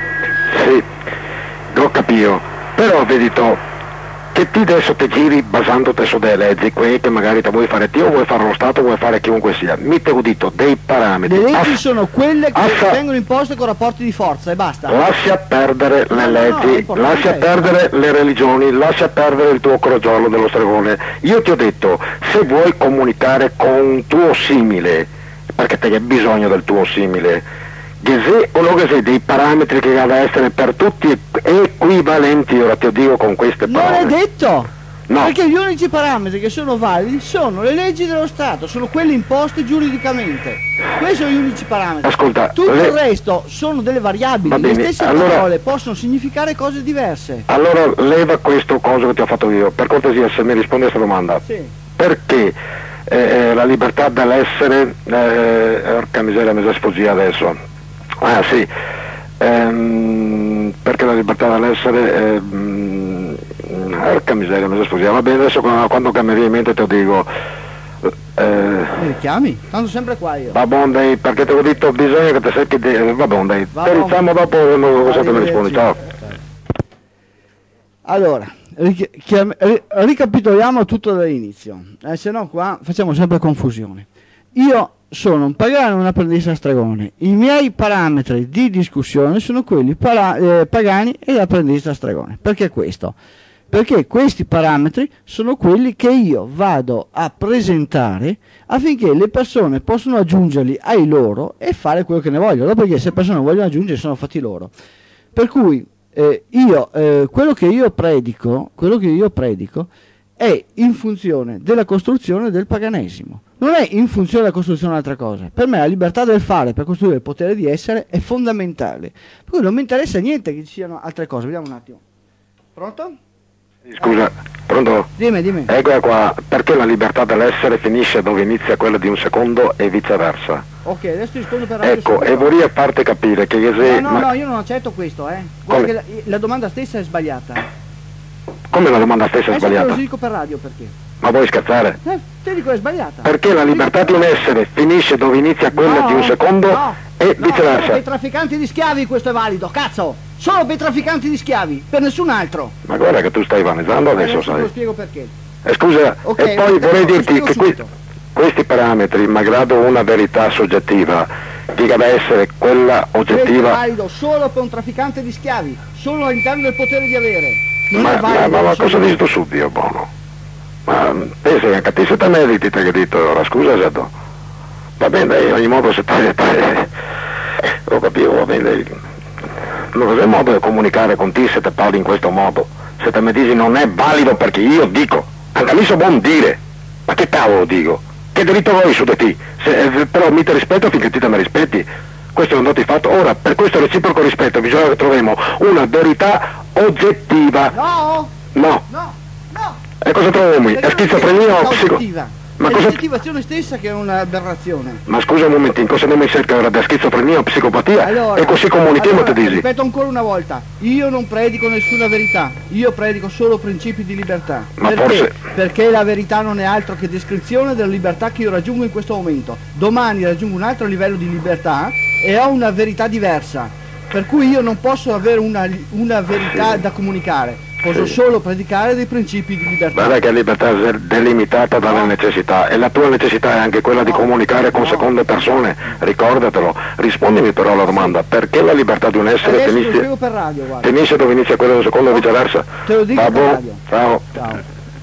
Sì, lo capisco, però vedi tu, che ti adesso ti giri basandoti su delle leggi, quelle che magari te vuoi fare te o vuoi fare lo Stato o vuoi fare chiunque sia, mi te ho detto dei parametri. Le leggi Ass- sono quelle che assa- vengono imposte con rapporti di forza e basta. Lascia perdere No, le no, no, è leggi, importante. lascia perdere le religioni, lascia perdere il tuo crogiolo dello stregone. Io ti ho detto, se vuoi comunicare con un tuo simile, perché te hai bisogno del tuo simile, che se o lo che sei dei parametri che devono essere per tutti equivalenti, ora ti dico con queste Non parole. è detto! No. Perché gli unici parametri che sono validi sono le leggi dello Stato, sono quelle imposte giuridicamente. Questi sono gli unici parametri. Ascolta, Tutto le- il resto sono delle variabili, Va le bene, stesse allora- parole possono significare cose diverse. Allora leva questo coso che ti ho fatto io, per cortesia se mi rispondi a questa domanda. Sì. Perché eh, la libertà dell'essere, eh, porca miseria mi sa sfuggì adesso. Ah sì, ehm, perché la libertà dell'essere è, mh, arca miseria, non si scusi, va bene, adesso quando, quando cambi in mente te lo dico. Eh, mi chiami? Tanto sempre qua io. Va buon dai, perché te l'ho detto, bisogna che ti secchi di... va buon dai, te iniziamo dopo cosa te mi rispondi, ciao. Allora, ricapitoliamo tutto dall'inizio, eh, se no qua facciamo sempre confusione. Io sono un pagano e un apprendista stregone. I miei parametri di discussione sono quelli para- eh, pagani e apprendista stregone. Perché questo? Perché questi parametri sono quelli che io vado a presentare affinché le persone possano aggiungerli ai loro e fare quello che ne vogliono. Dopodiché se le persone vogliono aggiungere sono fatti loro. Per cui eh, io, eh, quello che io predico, quello che io predico è in funzione della costruzione del paganesimo. Non è in funzione della costruzione di un'altra cosa. Per me la libertà del fare per costruire il potere di essere è fondamentale. Per cui non mi interessa niente che ci siano altre cose. Vediamo un attimo. Pronto? Scusa, pronto? Dimmi, dimmi. Eccola qua, perché la libertà dell'essere finisce dove inizia quella di un secondo e viceversa? Ok, adesso rispondo per radio. Ecco, e vorrei farti capire che se... No, no, ma... no, io non accetto questo, eh. Guarda che la, la domanda stessa è sbagliata. Come la domanda stessa è sbagliata? Adesso te lo dico per radio perché. Ma vuoi scherzare? Eh, te dico è sbagliata. Perché la libertà di un essere finisce dove inizia quella no, di un secondo no, e no, viceversa? Solo per i trafficanti di schiavi questo è valido, cazzo! Solo per i trafficanti di schiavi, per nessun altro. Ma guarda che tu stai vanizzando adesso, adesso sai. Te lo spiego perché. Eh, scusa, Okay, e poi vorrei dirti che qui, subito. questi parametri, malgrado una verità soggettiva, dica da essere quella Questo è oggettiva... valido solo per un trafficante di schiavi, solo all'interno del potere di avere. Non ma, è valido. Ma, ma, ma cosa solo... dici tu su Dio, buono? Ma pensi che anche te se te meriti te che dito ora, scusa Zeddo. Va bene, dai, in ogni modo se te... te lo capivo, va bene, dai. Non c'è modo di comunicare con te se te parli in questo modo. Se te mi dici non è valido perché io dico, anche lì so buon dire. Ma che cavolo dico? Che diritto vuoi su di te? Se, eh, però mi ti rispetto finché ti te mi rispetti. Questo è un dato di fatto. Ora, per questo reciproco rispetto bisogna che troviamo una verità oggettiva. No! No. No, no! E cosa troviamo? È schizofrenia o psico... Ma è cosa... l'oggettivazione stessa che è un'aberrazione. Ma scusa un momentino, cosa non mi cerca ora da schizofrenia o psicopatia? Allora, e così comunichiamo allora, te dici. Ripeto ancora una volta, io non predico nessuna verità, io predico solo principi di libertà. Ma perché? forse... Perché la verità non è altro che descrizione della libertà che io raggiungo in questo momento. Domani raggiungo un altro livello di libertà e ho una verità diversa. Per cui io non posso avere una, una verità da comunicare. Posso sì. solo predicare dei principi di libertà. Guarda che la libertà è delimitata dalle no. necessità e la tua necessità è anche quella no. di comunicare con no. seconde persone, ricordatelo. Rispondimi però alla domanda, perché la libertà di un essere finisce, per radio, finisce dove inizia quella del secondo no. e viceversa? Te lo dico Va per radio. Ciao. Ciao.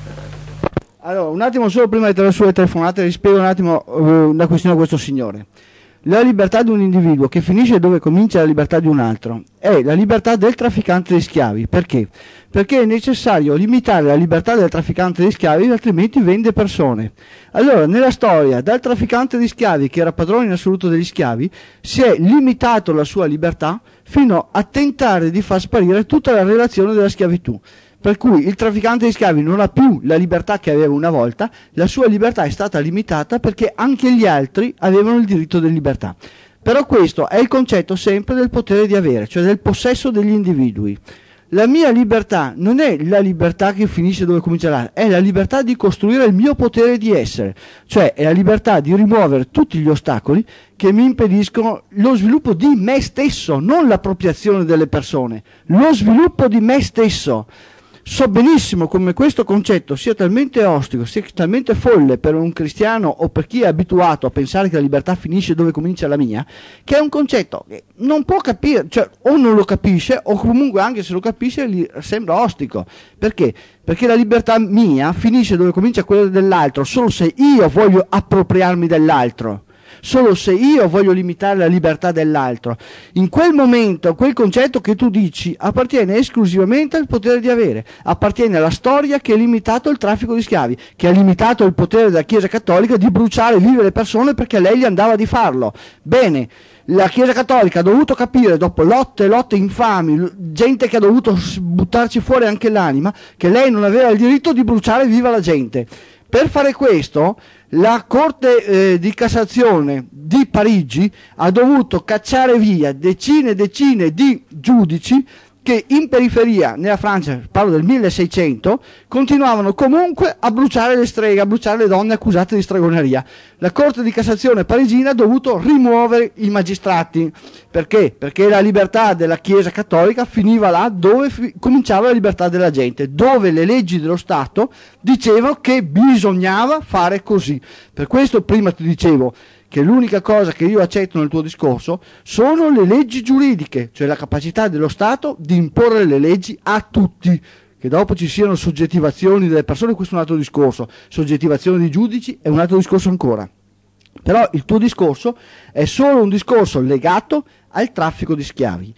Allora, un attimo solo prima di tirare sulle telefonate, vi spiego un attimo uh, una questione a questo signore. La libertà di un individuo che finisce dove comincia la libertà di un altro è la libertà del trafficante di schiavi. Perché? Perché è necessario limitare la libertà del trafficante di schiavi, altrimenti vende persone. Allora, nella storia, dal trafficante di schiavi, che era padrone in assoluto degli schiavi, si è limitato la sua libertà fino a tentare di far sparire tutta la relazione della schiavitù. Per cui il trafficante di schiavi non ha più la libertà che aveva una volta, la sua libertà è stata limitata perché anche gli altri avevano il diritto di libertà. Però questo è il concetto sempre del potere di avere, cioè del possesso degli individui. La mia libertà non è la libertà che finisce dove comincia l'altro, è la libertà di costruire il mio potere di essere, cioè è la libertà di rimuovere tutti gli ostacoli che mi impediscono lo sviluppo di me stesso, non l'appropriazione delle persone, lo sviluppo di me stesso. So benissimo come questo concetto sia talmente ostico, sia talmente folle per un cristiano o per chi è abituato a pensare che la libertà finisce dove comincia la mia, che è un concetto che non può capire, cioè o non lo capisce o comunque anche se lo capisce gli sembra ostico. Perché? Perché la libertà mia finisce dove comincia quella dell'altro solo se io voglio appropriarmi dell'altro. Solo se io voglio limitare la libertà dell'altro. In quel momento, quel concetto che tu dici appartiene esclusivamente al potere di avere, appartiene alla storia che ha limitato il traffico di schiavi, che ha limitato il potere della Chiesa Cattolica di bruciare vive le persone perché a lei gli andava di farlo. Bene, la Chiesa Cattolica ha dovuto capire, dopo lotte e lotte infami, gente che ha dovuto buttarci fuori anche l'anima, che lei non aveva il diritto di bruciare viva la gente. Per fare questo, la Corte eh, di Cassazione di Parigi ha dovuto cacciare via decine e decine di giudici che in periferia, nella Francia, parlo del milleseicento, continuavano comunque a bruciare le streghe, a bruciare le donne accusate di stregoneria. La Corte di Cassazione parigina ha dovuto rimuovere i magistrati. Perché? Perché la libertà della Chiesa cattolica finiva là dove fi- cominciava la libertà della gente, dove le leggi dello Stato dicevano che bisognava fare così. Per questo prima ti dicevo che l'unica cosa che io accetto nel tuo discorso sono le leggi giuridiche, cioè la capacità dello Stato di imporre le leggi a tutti. Che dopo ci siano soggettivazioni delle persone, questo è un altro discorso, soggettivazioni dei giudici è un altro discorso ancora. Però il tuo discorso è solo un discorso legato al traffico di schiavi.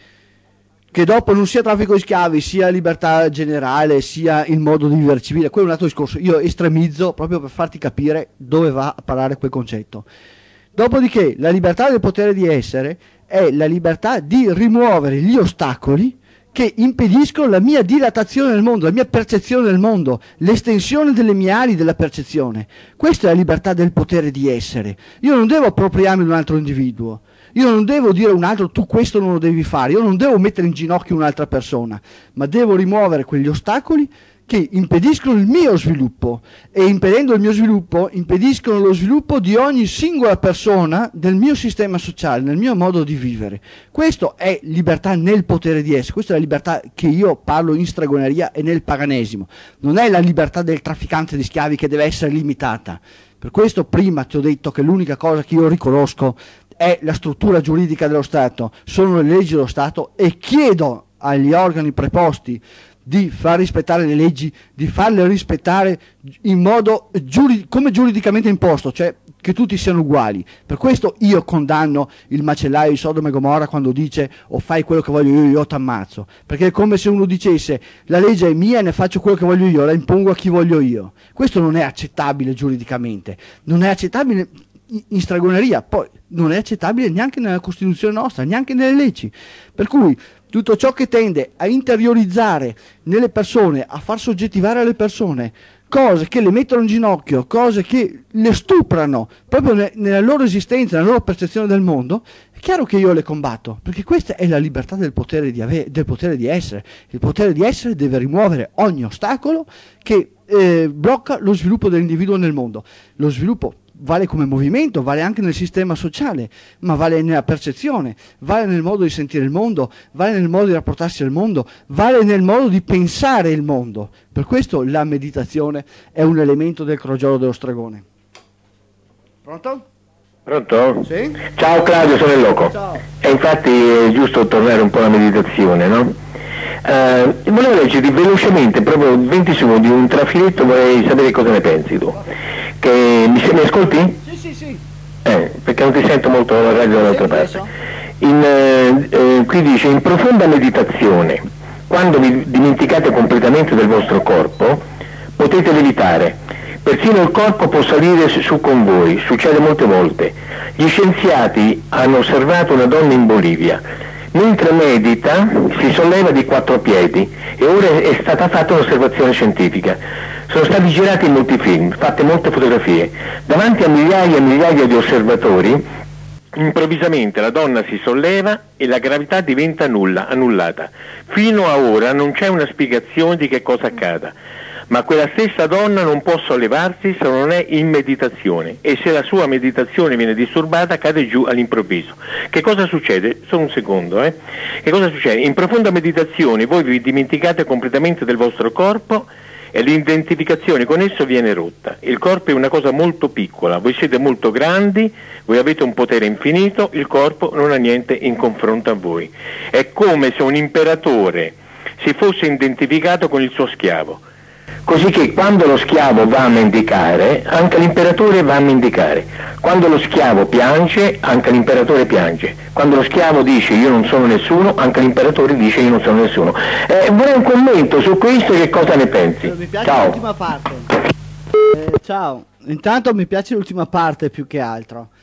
Che dopo non sia traffico di schiavi, sia libertà generale, sia il modo di vivere civile, quello è un altro discorso. Io estremizzo proprio per farti capire dove va a parare quel concetto. Dopodiché la libertà del potere di essere è la libertà di rimuovere gli ostacoli che impediscono la mia dilatazione nel mondo, la mia percezione del mondo, l'estensione delle mie ali della percezione. Questa è la libertà del potere di essere. Io non devo appropriarmi di un altro individuo, io non devo dire a un altro tu questo non lo devi fare, io non devo mettere in ginocchio un'altra persona, ma devo rimuovere quegli ostacoli che impediscono il mio sviluppo, e impedendo il mio sviluppo impediscono lo sviluppo di ogni singola persona del mio sistema sociale, nel mio modo di vivere. Questo è libertà nel potere di essere, questa è la libertà che io parlo in stregoneria e nel paganesimo, non è la libertà del trafficante di schiavi che deve essere limitata. Per questo prima ti ho detto che l'unica cosa che io riconosco è la struttura giuridica dello Stato, sono le leggi dello Stato, e chiedo agli organi preposti di far rispettare le leggi, di farle rispettare in modo giuri- come giuridicamente imposto, cioè che tutti siano uguali. Per questo io condanno il macellaio di Sodoma e Gomorra quando dice o fai quello che voglio io, io t'ammazzo, perché è come se uno dicesse la legge è mia e ne faccio quello che voglio io, la impongo a chi voglio io. Questo non è accettabile giuridicamente, non è accettabile in stregoneria, poi non è accettabile neanche nella Costituzione nostra, neanche nelle leggi. Per cui tutto ciò che tende a interiorizzare nelle persone, a far soggettivare alle persone cose che le mettono in ginocchio, cose che le stuprano proprio ne- nella loro esistenza, nella loro percezione del mondo, è chiaro che io le combatto, perché questa è la libertà del potere di, ave- del potere di essere. Il potere di essere deve rimuovere ogni ostacolo che eh, blocca lo sviluppo dell'individuo nel mondo. Lo sviluppo vale come movimento, vale anche nel sistema sociale, ma vale nella percezione, vale nel modo di sentire il mondo, vale nel modo di rapportarsi al mondo, vale nel modo di pensare il mondo. Per questo la meditazione è un elemento del crogiolo dello stregone. Pronto? Pronto? Sì? Ciao Claudio, sono il Loco. Ciao. E infatti è giusto tornare un po' alla meditazione, no? Eh, volevo leggerti velocemente, proprio venti secondi, un trafiletto, vorrei sapere cosa ne pensi tu. Che, mi, mi ascolti? Sì, sì, sì. Eh, perché non ti sento molto la radio dall'altra parte. In, eh, eh, qui dice, in profonda meditazione, quando vi dimenticate completamente del vostro corpo, potete levitare. Persino il corpo può salire su con voi, succede molte volte. Gli scienziati hanno osservato una donna in Bolivia. Mentre medita si solleva di quattro piedi e ora è stata fatta un'osservazione scientifica. Sono stati girati molti film, fatte molte fotografie. Davanti a migliaia e migliaia di osservatori, improvvisamente la donna si solleva e la gravità diventa nulla, annullata. Fino a ora non c'è una spiegazione di che cosa accada. Ma quella stessa donna non può sollevarsi se non è in meditazione, e se la sua meditazione viene disturbata cade giù all'improvviso. Che cosa succede? Solo un secondo, eh? Che cosa succede? In profonda meditazione voi vi dimenticate completamente del vostro corpo e l'identificazione con esso viene rotta. Il corpo è una cosa molto piccola, voi siete molto grandi, voi avete un potere infinito, il corpo non ha niente in confronto a voi. È come se un imperatore si fosse identificato con il suo schiavo. Così che quando lo schiavo va a mendicare, anche l'imperatore va a mendicare. Quando lo schiavo piange, anche l'imperatore piange. Quando lo schiavo dice io non sono nessuno, anche l'imperatore dice io non sono nessuno. Eh, vorrei un commento su questo, che cosa ne pensi? Mi piace Ciao. l'ultima parte. Eh, ciao. Intanto mi piace l'ultima parte più che altro.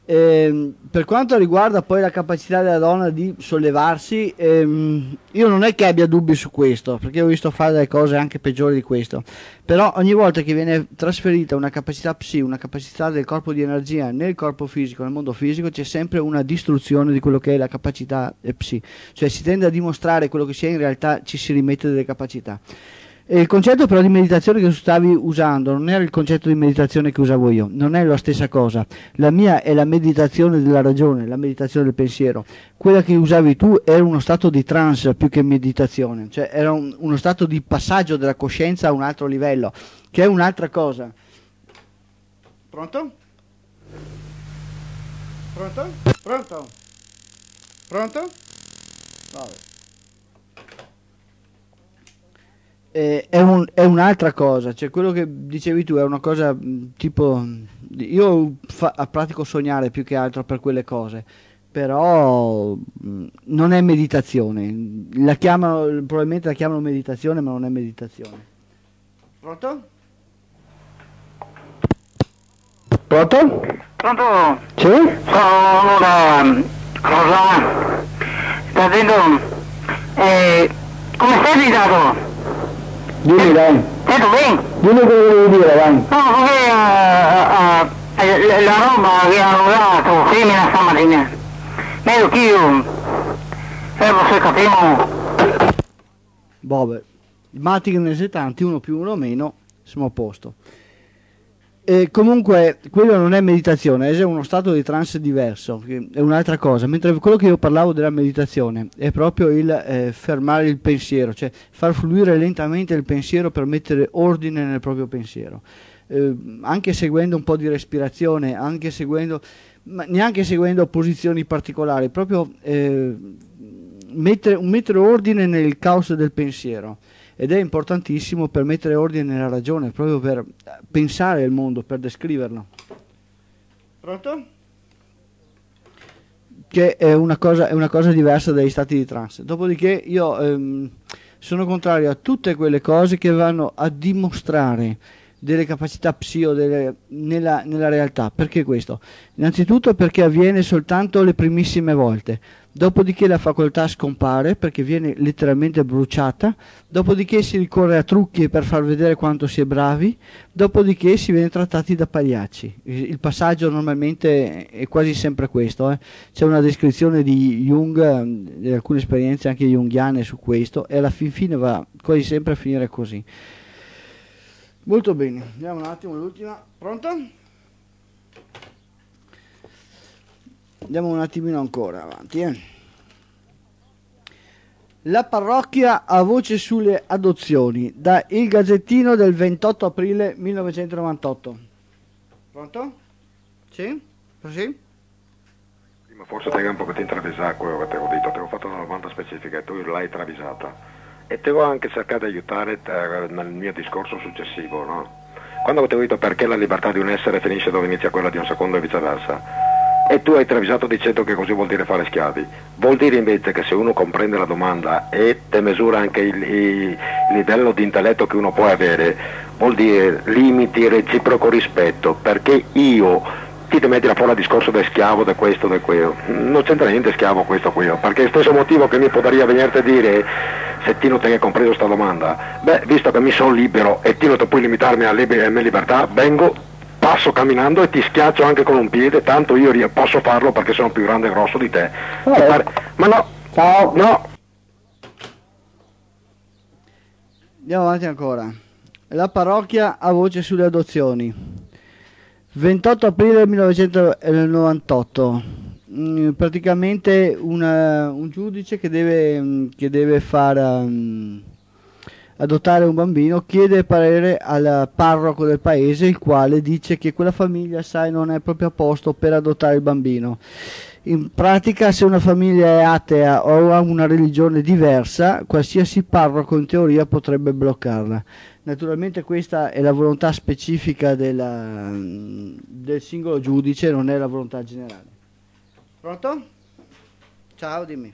Ehm, per quanto riguarda poi la capacità della donna di sollevarsi, ehm, io non è che abbia dubbi su questo, perché ho visto fare delle cose anche peggiori di questo, però ogni volta che viene trasferita una capacità psi, una capacità del corpo di energia nel corpo fisico, nel mondo fisico, c'è sempre una distruzione di quello che è la capacità eh, psi, cioè si tende a dimostrare quello che si è, in realtà ci si rimette delle capacità. E il concetto però di meditazione che tu stavi usando non era il concetto di meditazione che usavo io, non è la stessa cosa. La mia è la meditazione della ragione, la meditazione del pensiero. Quella che usavi tu era uno stato di trance più che meditazione, cioè era un, uno stato di passaggio della coscienza a un altro livello, che è un'altra cosa. Pronto? Pronto? Pronto? Pronto? Vabbè. Eh, è, un, è un'altra cosa, cioè quello che dicevi tu è una cosa mh, tipo, io fa, pratico sognare più che altro per quelle cose, però mh, non è meditazione, la chiamano, probabilmente la chiamano meditazione, ma non è meditazione. Pronto? Pronto? Pronto? Sì? Sono da cosa? Sta dentro? Eh, come stai abitato? Dimmi dai, Sento bene? dimmi quello che devi dire, dai. No, perché uh, uh, la, la roba che hanno dato femmina stamattina, vedo che io, fermo se capiamo. Vabbè, matti che ne sei tanti, uno più uno meno, siamo a posto. E comunque quello non è meditazione, è uno stato di trance diverso, che è un'altra cosa, mentre quello che io parlavo della meditazione è proprio il eh, fermare il pensiero, cioè far fluire lentamente il pensiero per mettere ordine nel proprio pensiero, eh, anche seguendo un po' di respirazione, anche seguendo, ma neanche seguendo posizioni particolari, proprio eh, mettere, mettere ordine nel caos del pensiero. Ed è importantissimo per mettere ordine nella ragione, proprio per pensare il mondo, per descriverlo. Pronto? Che è una cosa, è una cosa diversa dagli stati di trance. Dopodiché io ehm, sono contrario a tutte quelle cose che vanno a dimostrare delle capacità psio delle, nella, nella realtà. Perché questo? Innanzitutto perché avviene soltanto le primissime volte. Dopodiché la facoltà scompare perché viene letteralmente bruciata, dopodiché si ricorre a trucchi per far vedere quanto si è bravi, dopodiché si viene trattati da pagliacci. Il passaggio normalmente è quasi sempre questo, eh. C'è una descrizione di Jung, di alcune esperienze anche junghiane su questo, e alla fin fine va quasi sempre a finire così. Molto bene, andiamo un attimo all'ultima. Pronto? Andiamo un attimino ancora avanti. Eh. La parrocchia ha voce sulle adozioni, da Il Gazzettino del ventotto aprile millenovecentonovantotto. Pronto? Sì? Sì? Prima forse te un pochettino travisato quello che ti ho detto, ti ho fatto una domanda specifica e tu l'hai travisata. E ti ho anche cercato di aiutare te, nel mio discorso successivo, no? Quando ti ho detto perché la libertà di un essere finisce dove inizia quella di un secondo e viceversa. E tu hai travisato dicendo che così vuol dire fare schiavi. Vuol dire invece che se uno comprende la domanda e te misura anche il, il livello di intelletto che uno può avere, vuol dire limiti, reciproco rispetto, perché io ti ti metti fuori il discorso del schiavo, di questo, di quello. Non c'entra niente schiavo questo o quello, perché il stesso motivo che mi potrebbe venirti a dire se ti non ti hai compreso questa domanda, beh, visto che mi sono libero e ti non ti puoi limitarmi alla liber- mia libertà, vengo, passo camminando e ti schiaccio anche con un piede, tanto io posso farlo perché sono più grande e grosso di te. Eh. Pare... Ma no, Ciao. no. Andiamo avanti ancora. La parrocchia ha voce sulle adozioni. ventotto aprile millenovecentonovantotto. Mm, praticamente una, un giudice che deve, che deve far um, adottare un bambino chiede parere al parroco del paese, il quale dice che quella famiglia, sai, non è proprio a posto per adottare il bambino. In pratica, se una famiglia è atea o ha una religione diversa, qualsiasi parroco in teoria potrebbe bloccarla. Naturalmente questa è la volontà specifica della, del singolo giudice, non è la volontà generale. Pronto? Ciao, dimmi.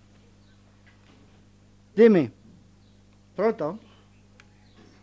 Dimmi. Pronto?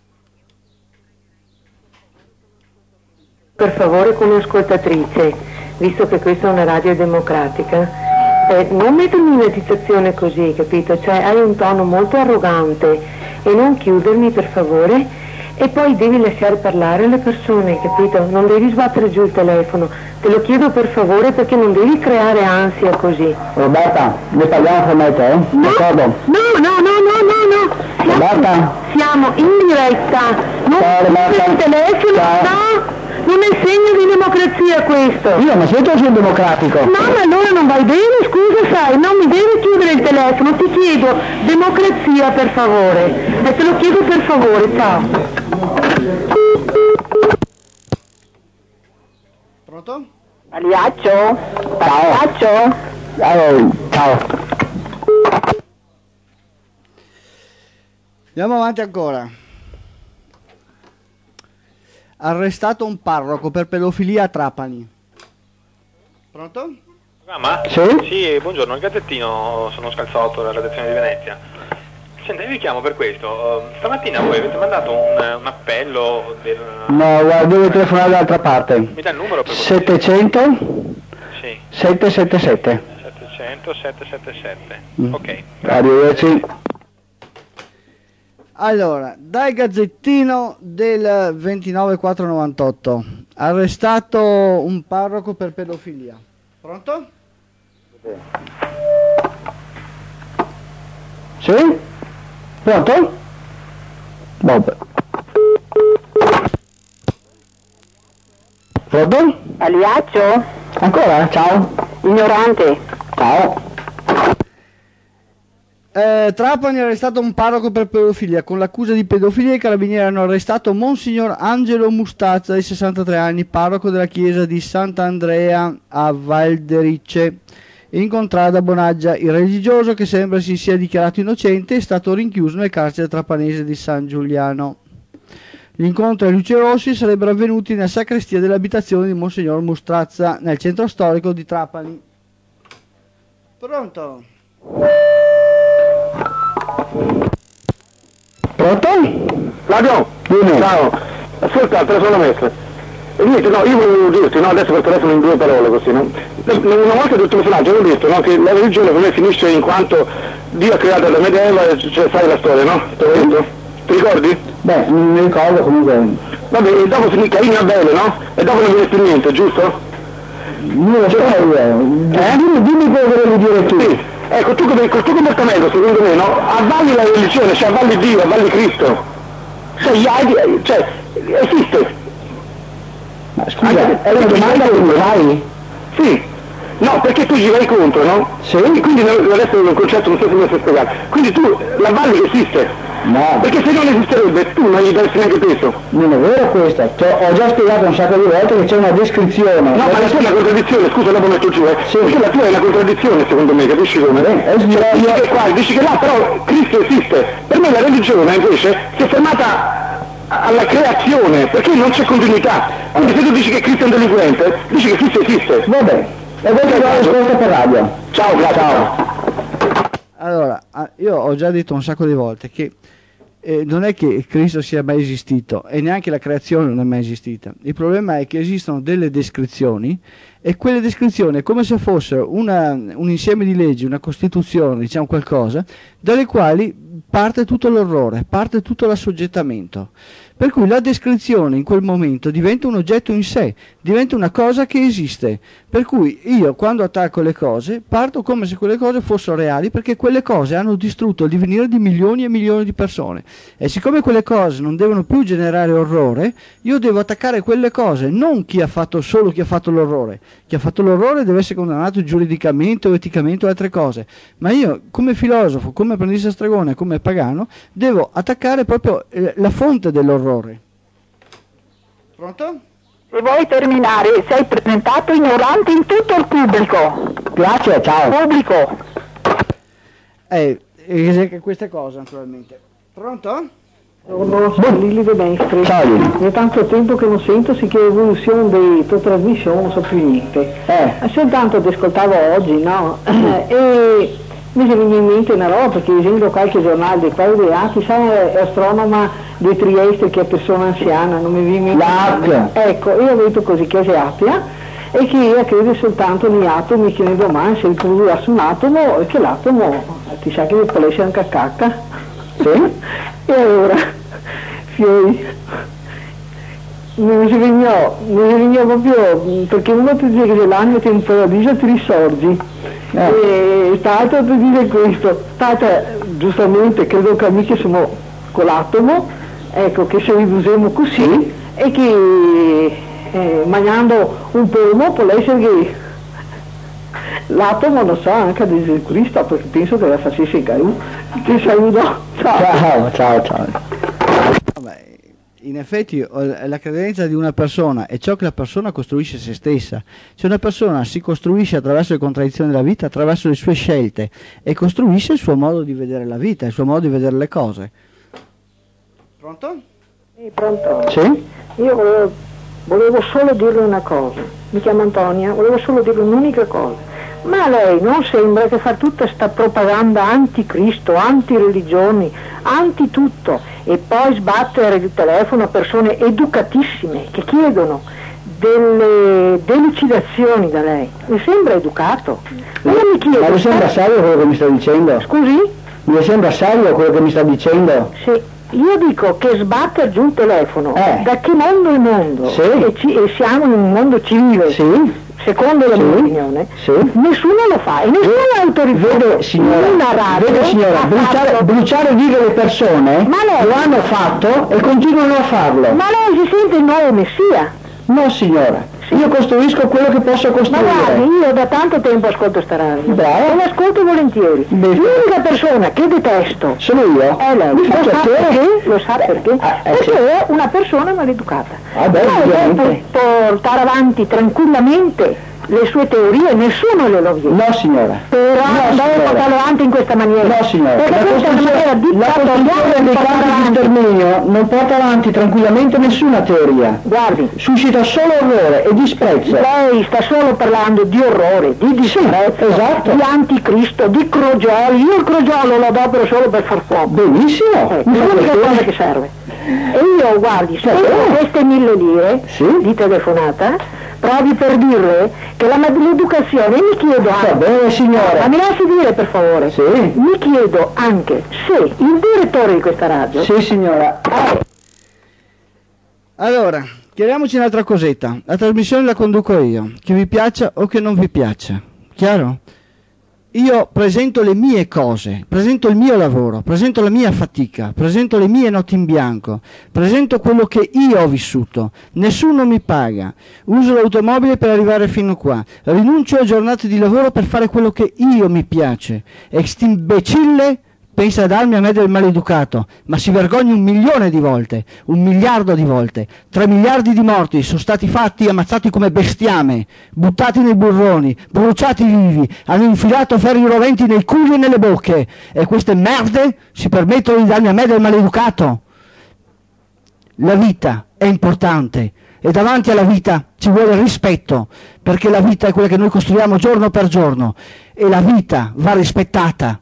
Per favore, con un'ascoltatrice. visto che questa è una radio democratica, eh, non mettermi in meditazione così, capito? Cioè hai un tono molto arrogante e non chiudermi per favore. E poi devi lasciare parlare le persone, capito? Non devi sbattere giù il telefono, te lo chiedo per favore, perché non devi creare ansia così. Roberta, ne parliamo fra me e te? No, D'accordo? no, no, no, no, no, no. Siamo, Roberta? siamo in diretta, non Ciao, Roberta. il telefono, Ciao. no, non è segno di democrazia questo. Io, ma sei tu sei democratico? No, ma allora non vai bene, scusa, sai, non mi devi chiudere il telefono, ti chiedo democrazia per favore, e te lo chiedo per favore, ciao. Pronto? Pagliaccio? Pagliaccio? Ciao. Ciao. Andiamo avanti ancora. Arrestato un parroco per pedofilia a Trapani. Pronto? Ma? Sì? Sì, buongiorno, il Gazzettino, sono Scalzotto della redazione di Venezia. Senta, io vi chiamo per questo. Uh, stamattina voi avete mandato un, un appello del... No, guarda, devo telefonare dall'altra parte. Mi dà il numero per settecento Sì. settecentosettantasette. settecento settecentosettantasette. Mm. Ok. Arrivederci. Allora, dal Gazzettino del ventinove quattro novantotto. Arrestato un parroco per pedofilia. Pronto? Sì? Pronto? Bob. Pronto? Pagliaccio? Ancora? Ciao. Ignorante? Ciao. Eh, Trapani ha arrestato un parroco per pedofilia. Con l'accusa di pedofilia i carabinieri hanno arrestato Monsignor Angelo Mustazza, di sessantatré anni, parroco della chiesa di Sant'Andrea a Valderice, in contrada Bonaggia. Il religioso, che sembra si sia dichiarato innocente, è stato rinchiuso nel carcere trapanese di San Giuliano. Gli incontri a luce rossi sarebbero avvenuti nella sacrestia dell'abitazione di Monsignor Mustazza, nel centro storico di Trapani. Pronto? Pronto? Flavio, Dimmi. ciao, ascolta, il telefono messo. E niente, no, io volevo dirti, no, adesso per telefono in due parole così, no? Una volta del telefonaggio avevo detto, no, che la religione per me finisce in quanto Dio ha creato la Medeva, cioè sai la storia, no? Te l'ho detto? Ti ricordi? Beh, non mi ricordo comunque. Vabbè, e dopo finì Caino e Abele, no? E dopo non viene più niente, giusto? Non lo so io. Eh? Dimmi, dimmi quello che devi dire tu. Sì. Ecco, tu come, col tuo comportamento, secondo me, no? Avvalli la religione, cioè avvalli Dio, avvalli Cristo. Cioè, gli hai- cioè esiste. Ma scusa, è una domanda che mi fai? Sì. No, perché tu gli vai contro, no? Sì. E quindi adesso il concetto non so se mi sto spiegando. Quindi tu l'avvalli che esiste. No. Perché se non esisterebbe tu non gli daresti neanche peso. Non è vero questo, cioè, ho già spiegato un sacco di volte che c'è una descrizione. No, ma la tua è una contraddizione, scusa, dopo metto giù, eh. Sì. Perché la tua è una contraddizione, secondo me, capisci come? Beh, eh, Cioè, direi dici io- che qua, dici che là, però Cristo esiste. Per me la religione, invece, si è fermata alla creazione, perché non c'è continuità. Quindi se tu dici che Cristo è un delinquente, dici che Cristo esiste. Vabbè, e questa è la risposta per radio. Ciao, grazie. Ciao. Allora, ah, io ho già detto un sacco di volte che eh, non è che Cristo sia mai esistito e neanche la creazione non è mai esistita. Il problema è che esistono delle descrizioni e quelle descrizioni è come se fossero una, un insieme di leggi, una costituzione, diciamo qualcosa, dalle quali parte tutto l'orrore, parte tutto l'assoggettamento. Per cui la descrizione in quel momento diventa un oggetto in sé, diventa una cosa che esiste. Per cui io quando attacco le cose parto come se quelle cose fossero reali, perché quelle cose hanno distrutto il divenire di milioni e milioni di persone. E siccome quelle cose non devono più generare orrore, io devo attaccare quelle cose, non chi ha fatto solo chi ha fatto l'orrore. Chi ha fatto l'orrore deve essere condannato giuridicamente o eticamente o altre cose. Ma io come filosofo, come apprendista stregone, come pagano, devo attaccare proprio eh, la fonte dell'orrore. Pronto? Se vuoi terminare, sei presentato ignorante in tutto il pubblico. Grazie, ciao. Pubblico. Eh, eh, che queste cose naturalmente. Pronto? Buongiorno, Lili De Mestre. Ciao Lili. È tanto tempo che non sento, si chiede evoluzione dei tuoi trasmissioni, non so più niente. Eh. Soltanto ti ascoltavo oggi, no? E mi è venuta in mente una roba, perché leggendo qualche giornale dei quali dei atti, sai, è astronoma di Trieste che è persona anziana, non mi viene in mente. L'Appia. Ecco, io ho detto così che è Appia, e che crede soltanto negli atomi, che ne domani se introdurrasse un atomo e che l'atomo ti sa che può essere anche a cacca, sì? E allora fioi non si veniva, non si veniva proprio, perché uno ti dice che l'anima ti è un paradiso, ti risorgi. Eh. E Tata ti dice questo, Tata giustamente credo che amici sono con l'atomo, ecco, che se riduciamo così e che eh, mangiando un pomo può essere che l'atomo lo sa anche di Gesù Cristo, perché penso che la facesse in Caru. Ti saluto, ciao. Ciao, ciao, ciao. Vabbè, in effetti la credenza di una persona è ciò che la persona costruisce se stessa. Cioè una persona si costruisce attraverso le contraddizioni della vita, attraverso le sue scelte, e costruisce il suo modo di vedere la vita, il suo modo di vedere le cose. Pronto? Sì, pronto. Sì? Io volevo, volevo solo dirle una cosa, mi chiamo Antonia, volevo solo dirle un'unica cosa. Ma a lei non sembra che fa tutta sta propaganda anticristo, antireligioni, anti tutto, e poi sbattere il telefono a persone educatissime che chiedono delle delucidazioni da lei? Mi sembra educato. Ma io mi chiedo, ma le sembra serio quello che mi sta dicendo? Scusi? Mi sembra serio quello che mi sta dicendo? Sì. Io dico che sbattere giù il telefono, eh. da che mondo è mondo? Sì. E, ci, e siamo in un mondo civile. Sì. Secondo la sì, mia opinione, sì. Nessuno lo fa e nessuno è autorizzato. Vede signora, una radio vede, signora bruciare, fatto... bruciare vive le persone ma lei... lo hanno fatto e continuano a farlo. Ma lei si sente il nuovo messia? No signora, sì. Io costruisco quello che posso costruire. Ma guardi, io da tanto tempo ascolto sta radio. Bravo. E l'ascolto volentieri. Beh. L'unica persona che detesto sono io. È lei. Mi Lo sa perché? perché? Lo sa perché? Ah, eh, perché sì. è una persona maleducata. Ah, beh, lei può portare avanti tranquillamente le sue teorie, nessuno le lo viene. No signora. Però no, deve portarlo avanti in questa maniera. No signora. Perché la questa è una maniera dittatoriale dei campi di sterminio non porta avanti tranquillamente nessuna teoria. Guardi. Suscita solo orrore e disprezzo. Lei sta solo parlando di orrore, di disprezzo, sì, esatto. di anticristo, di crogioli. Io il crogiolo lo adopero solo per far fuoco. Benissimo. Eh, è l'unica cosa che serve. E io, guardi, spendo queste mille lire sì? di telefonata proprio per dirle che la maleducazione, mi chiedo anche, va bene signora, ma mi lasci dire per favore, sì? Mi chiedo anche se il direttore di questa radio, sì signora, eh. Allora, chiariamoci un'altra cosetta, la trasmissione la conduco io, che vi piaccia o che non vi piaccia, chiaro? Io presento le mie cose, presento il mio lavoro, presento la mia fatica, presento le mie notti in bianco, presento quello che io ho vissuto, nessuno mi paga, uso l'automobile per arrivare fino qua, rinuncio a giornate di lavoro per fare quello che io mi piace, e st'imbecille pensa a darmi a me del maleducato, ma si vergogna un milione di volte, un miliardo di volte. Tre miliardi di morti sono stati fatti ammazzati come bestiame, buttati nei burroni, bruciati vivi, hanno infilato ferri roventi nei culi e nelle bocche, e queste merde si permettono di darmi a me del maleducato. La vita è importante e davanti alla vita ci vuole rispetto, perché la vita è quella che noi costruiamo giorno per giorno e la vita va rispettata.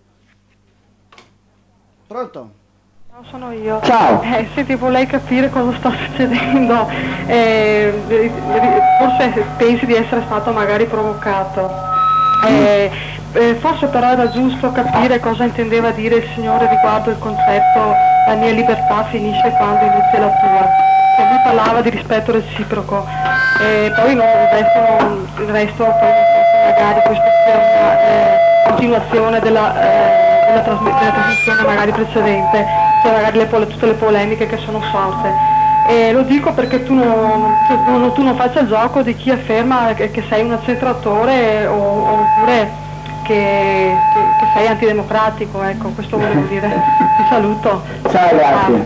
Pronto? No, sono io. Ciao. Eh, senti, vorrei capire cosa sta succedendo. Eh, forse pensi di essere stato magari provocato. Eh, eh, forse però era giusto capire cosa intendeva dire il Signore riguardo il concetto la mia libertà finisce quando inizia la tua. E lui parlava di rispetto reciproco. Eh, poi no, il resto, non, il resto poi non so se magari questa sia una eh, continuazione della... Eh, Della, trasm- della trasmissione magari precedente, cioè magari le pole- tutte le polemiche che sono sorte. E lo dico perché tu non, tu, non, tu non faccia il gioco di chi afferma che, che sei un accentratore o, oppure che, che, che sei antidemocratico, ecco, questo volevo dire. Ti saluto. Ciao, grazie.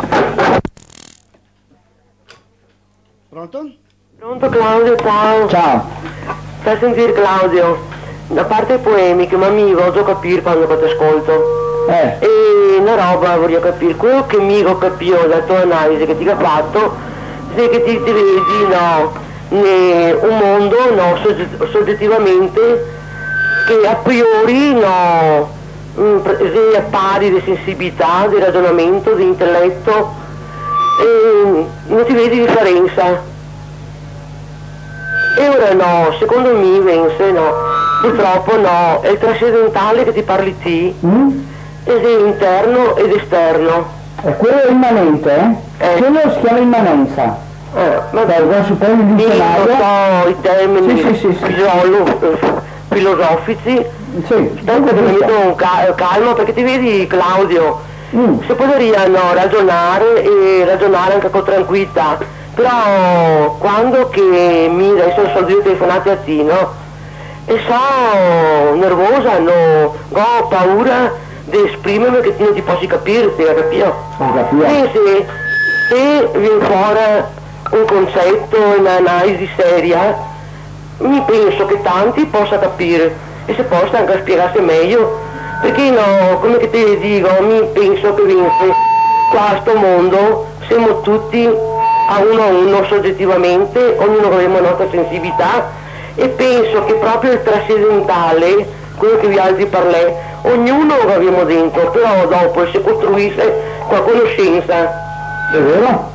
Pronto? Pronto Claudio, ciao. Ciao. Stai a sentire Claudio? Da parte polemiche, ma mi voglio capire quando ti ascolto. Eh. E una roba voglio capire, quello che mi ho capito dalla tua analisi che ti ha fatto, se che ti, ti vedi, no, ne, un mondo, no, soggettivamente, che a priori, no, se pari di sensibilità, di ragionamento, di intelletto, e non ti vedi differenza. E ora no, secondo me, Vince, no, purtroppo no, è il trascendentale che ti parli te, mm? ed è interno ed esterno. E quello è immanente, eh? eh. Quello si chiama immanenza. Eh, ma dai, suppone il dizionario. Non so i termini sì, sì, sì, sì. Filolo, filosofici. Sì. Aspetta che mi metto un cal- calmo, perché ti vedi, Claudio, mm. si potrebbero ragionare e ragionare anche con tranquillità, però quando che mi adesso sono due telefonate a te, no? E sono nervosa, no, ho paura di esprimermi che non ti posso capire, ti capito? E se, se viene fuori un concetto, un'analisi seria, mi penso che tanti possa capire e se possa anche spiegarsi meglio, perché no, come che ti dico, mi penso che vince qua sto mondo, siamo tutti a uno a uno soggettivamente, ognuno abbiamo la nostra sensibilità e penso che proprio il trascendentale, quello che vi altri parlè, ognuno lo abbiamo dentro, però dopo si costruisce con conoscenza. È vero?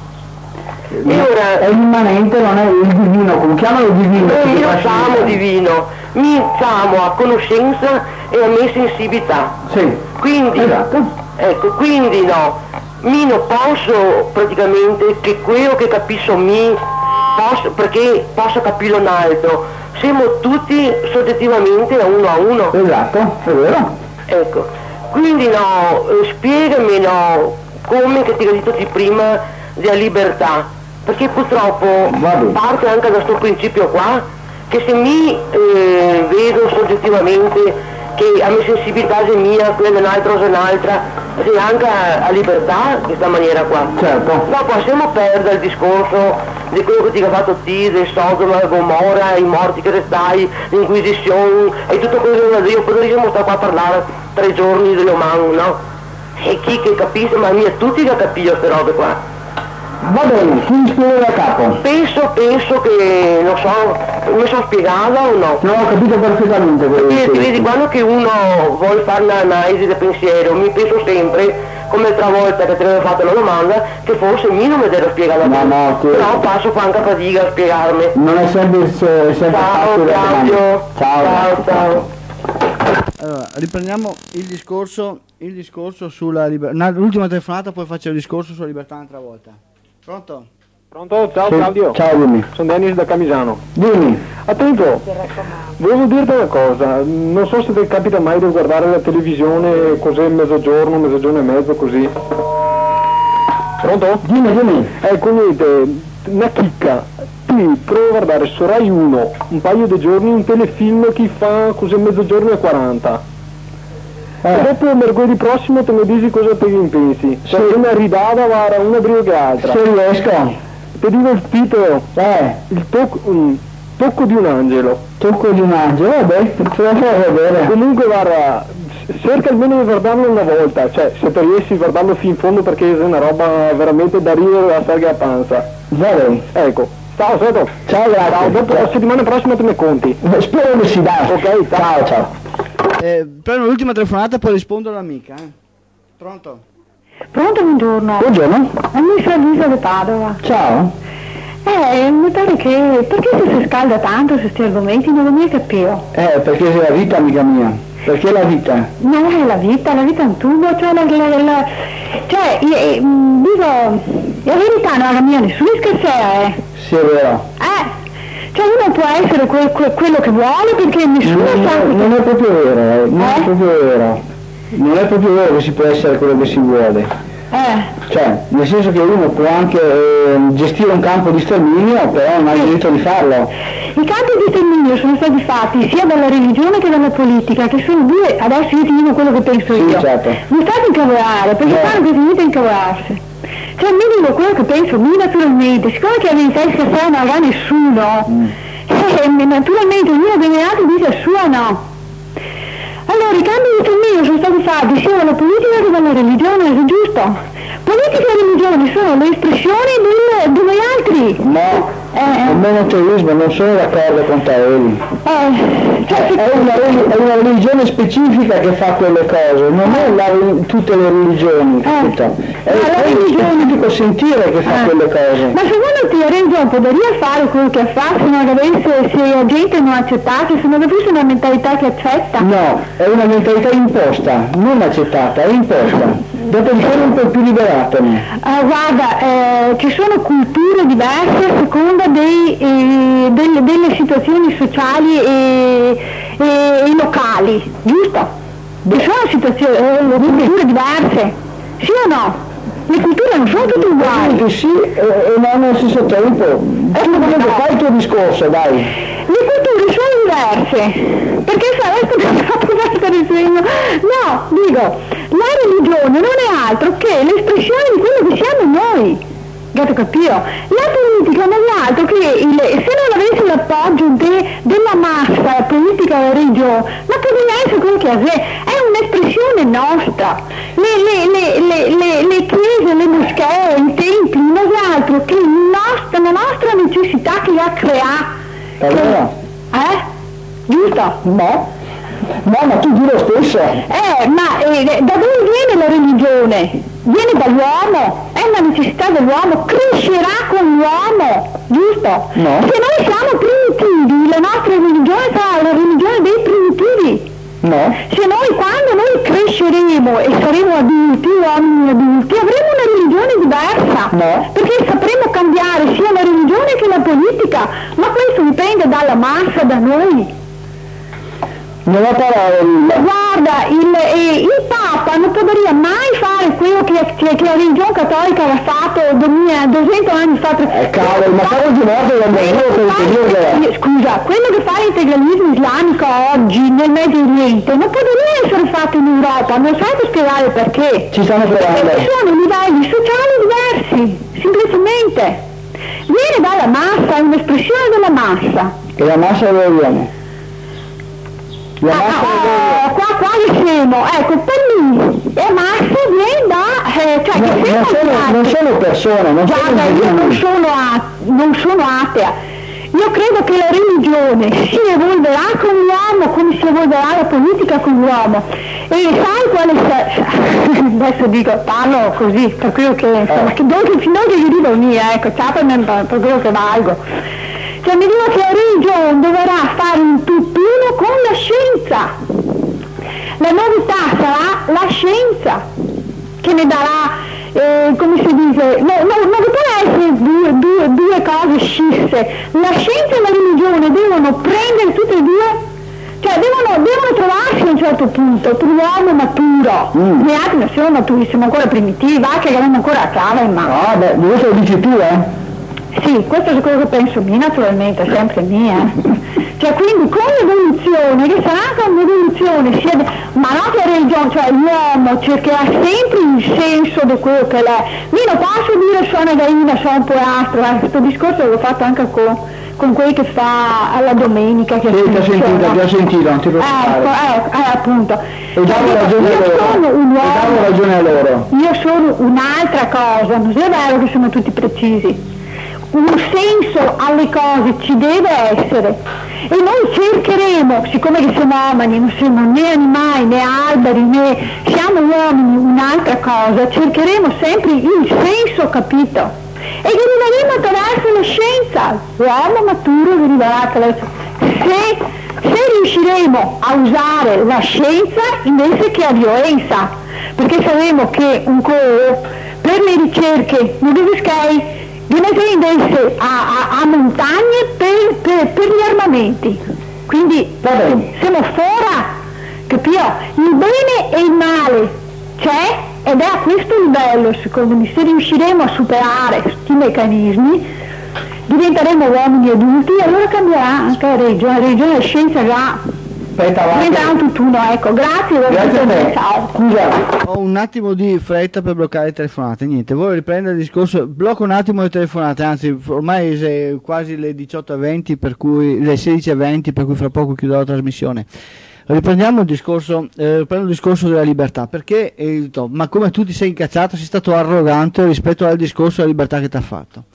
E ora, è immanente, non è il divino, come chiamalo divino? Non io siamo divino, mi siamo a conoscenza e a me sensibilità. Sì. Quindi, esatto. ecco, quindi no, mi non posso praticamente che quello che capisco mi posso, perché posso capire un altro. Siamo tutti soggettivamente a uno a uno. Esatto, è vero. Ecco, quindi no, spiegami no, come che ti ho detto prima della libertà. Perché purtroppo parte anche da questo principio qua, che se mi eh, vedo soggettivamente che a mia sensibilità è mia, quella è un'altra è un'altra, c'è anche a, a libertà in questa maniera qua. Certo. No, possiamo perdere il discorso di quello che ti ha fatto te, del Sodoma, Gomorra, i morti che restai, l'Inquisizione e tutto quello che io potremmo stare qua a parlare tre giorni dell'umano, no? E chi che capisce, ma mia tutti che capiscono queste robe qua. Va bene, chi mi spiega da capo? Penso, penso che, non so, mi sono spiegata o no? No, ho capito perfettamente quello che ti vedi, quando che uno vuole fare un'analisi del pensiero, mi penso sempre, come l'altra volta che ti avevo fatto la domanda, che forse mi non mi ero spiegata. No, no, che... Però passo anche fatica a spiegarmi. Non è sempre, è sempre ciao, Claudio. Ciao, ciao, ciao. Allora, riprendiamo il discorso, il discorso sulla libertà. L'ultima telefonata, poi faccio il discorso sulla libertà un'altra volta. Pronto? Pronto? Ciao sì. Claudio. Ciao, dimmi. Sono Dennis da Camisano. Dimmi. Attento, volevo dirti una cosa, non so se ti capita mai di guardare la televisione così mezzogiorno, mezzogiorno e mezzo così. Pronto? Dimmi, dimmi. Ecco, niente, una chicca. Ti provo a guardare su Rai uno un paio di giorni un telefilm che fa così mezzogiorno e quaranta. Eh. E dopo mercoledì prossimo te ne dici cosa te ne pensi. Se sì. Una ridata guarda una prima che altra. Se riesco. Ti dico il titolo. Eh. Il tocco, um, tocco di un angelo. Tocco di un angelo, vabbè, ce la fai vedere. Comunque guarda, cerca almeno di guardarlo una volta, cioè se ti riesci a guardarlo fin in fondo perché è una roba veramente da ridere da sarga a panza. Va bene. Ecco. Ciao Soto. Ciao, grazie. Ciao, dopo la settimana prossima te ne conti. Spero che si dà. Ok, ciao, ciao. Eh, prendo l'ultima telefonata e poi rispondo all'amica. Eh. Pronto? Pronto, buongiorno. Buongiorno. Mi sono Lisa di Padova. Ciao. Eh, mi pare che... perché si scalda tanto su questi argomenti? Non lo mi capito. Eh, perché è la vita, amica mia. Perché la vita? No, è la vita, la vita è un tubo, cioè la... la, la cioè, io, dico... La verità non è la mia, nessuno scherzera, eh. Sì, è vero. Eh. Cioè uno può essere que, que, quello che vuole perché nessuno non, sa... Non, non è proprio vero, eh. non eh? è proprio vero. Non è proprio vero che si può essere quello che si vuole. Eh. Cioè, nel senso che uno può anche eh, gestire un campo di sterminio, però non ha il diritto di farlo. I campi di sterminio sono stati fatti sia dalla religione che dalla politica, che sono due, adesso io ti dico quello che penso sì, io. Certo. Non state incavolare, perché eh. fanno che finite a incavolarsi. Cioè mi dico quello che penso, mi naturalmente, siccome che a ventisei scherzare non avrà nessuno, mm. eh, naturalmente ognuno viene altro dice il suo no. Allora i cambi di sterminio sono stati fatti sia dalla politica che dalla religione, è giusto? Politica e religione sono le espressioni del, degli altri. No, eh, il monoteismo, non sono d'accordo con te, Eli. Eh, cioè, è, una, è una religione specifica che fa quelle cose, non è la, tutte le religioni, capito? Eh. È Ma la il religione- specifico sentire che fa Eh. quelle cose. Ma secondo te Renzo potrebbe fare quello che fa se non avesse, se la gente non accettasse, se non avesse una mentalità che accetta? No, è una mentalità imposta, non accettata, è imposta. Dopodiché non puoi più liberartene. Ah, guarda, eh, ci sono culture diverse a seconda dei, eh, delle, delle situazioni sociali e, e- e locali, giusto? Ci sono situazioni, eh, culture diverse, sì o no? Le culture non sono tutte uguali. Quindi sì, e e non allo stesso tempo. Tu comunque fai il tuo discorso, dai. Le culture sono diverse, perché se adesso mi ha fatto questo disegno, no, dico, la religione non è altro che l'espressione di quello che siamo noi, Gatto capito? La politica non è altro che, il, se non avesse l'appoggio de, della massa politica della religione, ma potrebbe essere quello che è, è un'espressione nostra, le, le, le, le, le, le chiese, le moschee, i templi, non è altro che il nostro, la nostra necessità che la crea. Allora, Eh? Giusto? no? No, ma tu di lo stesso. Eh, ma eh, da dove viene la religione? Viene dall'uomo, è una necessità dell'uomo, crescerà con l'uomo, giusto? No. Se noi siamo primitivi, la nostra religione sarà la religione dei primitivi. No. Se noi, quando noi cresceremo e saremo adulti, uomini adulti, avremo una religione diversa. No. Perché sapremo cambiare sia la religione che la politica, ma questo dipende dalla massa, da noi. Non ho parole, Lilla. Guarda, il, eh, il Papa non potrebbe mai fare quello che, che, che la religione cattolica aveva fatto duecento anni fa. Eh, cavolo, ma cavolo di morte da me, per il Scusa, quello che fa l'integralismo islamico oggi nel Medio Oriente non potrebbe essere fatto in Europa, non sai per spiegare perché. Ci stanno provando. Perché sono livelli sociali diversi, semplicemente. Viene dalla massa, è un'espressione della massa. E la massa dove viene? La massa Ah, dove ah, qua quali siamo? Ecco, per lui la massa viene da, eh, cioè No, che non siamo sono, stati- non sono persone, non sono Guarda, io non individui. sono, a- non sono atea, io credo che la religione si evolverà con l'uomo come si evolverà la politica con l'uomo. E sai quale sa- adesso dico, parlo così, per quello che, insomma, che dove fino a che gli dico mia, ecco, ciapami per, per quello che valgo. Cioè mi dico che la religione dovrà fare un tutt'uno con la scienza. La novità sarà la scienza che ne darà, eh, come si dice, no, no, non possono essere due, due, due cose scisse. La scienza e la religione devono prendere tutte e due, cioè devono, devono trovarsi a un certo punto, per l'uomo maturo. Mm. Noi altri non siamo maturi, siamo ancora primitivi, va che abbiamo ancora la cava in mano. Ah, beh, questo lo dici tu, eh? Sì, questo è quello che penso mia, naturalmente, è sempre mia. Cioè quindi con l'evoluzione, che sarà anche un'evoluzione, sia de- ma non che la religione, cioè l'uomo cercherà sempre il senso di quello che è. Io non posso dire sono gaina, sono un poastro, eh, questo discorso l'ho fatto anche con, con quelli che fa alla domenica. Che Sì, ti ho sentito, funziona. ti ho sentito, non ti Ecco, preoccupare. ecco, eh, appunto. E davo Cioè, ragione a io loro. sono un E davo uomo, ragione a loro. io sono un'altra cosa, non è vero che siamo tutti precisi. Un senso alle cose ci deve essere e noi cercheremo, siccome che siamo uomini, non siamo né animali né alberi né siamo uomini, un'altra cosa, cercheremo sempre il senso capito e deriveremo attraverso la scienza, l'uomo maturo deriverà attraverso se, se riusciremo a usare la scienza invece che la violenza, perché sapremo che un co per le ricerche non riescai di mettere invece a, a, a montagne per, per, per gli armamenti. Quindi siamo fuori, capito? Il bene e il male c'è ed è a questo livello, secondo me, se riusciremo a superare questi meccanismi, diventeremo uomini adulti e allora cambierà anche la religione, la religione e la scienza già. Diventerà un tutt'uno, ecco, grazie. Grazie a te. Ciao. Scusa. Ho un attimo di fretta per bloccare le telefonate, niente, voglio riprendere il discorso, blocco un attimo le telefonate, anzi ormai è quasi le diciotto e venti, per cui le sedici e venti, per cui fra poco chiudo la trasmissione. Riprendiamo il discorso, eh, riprendo il discorso della libertà, perché eh, ma come tu ti sei incazzato, sei stato arrogante rispetto al discorso della libertà che ti ha fatto.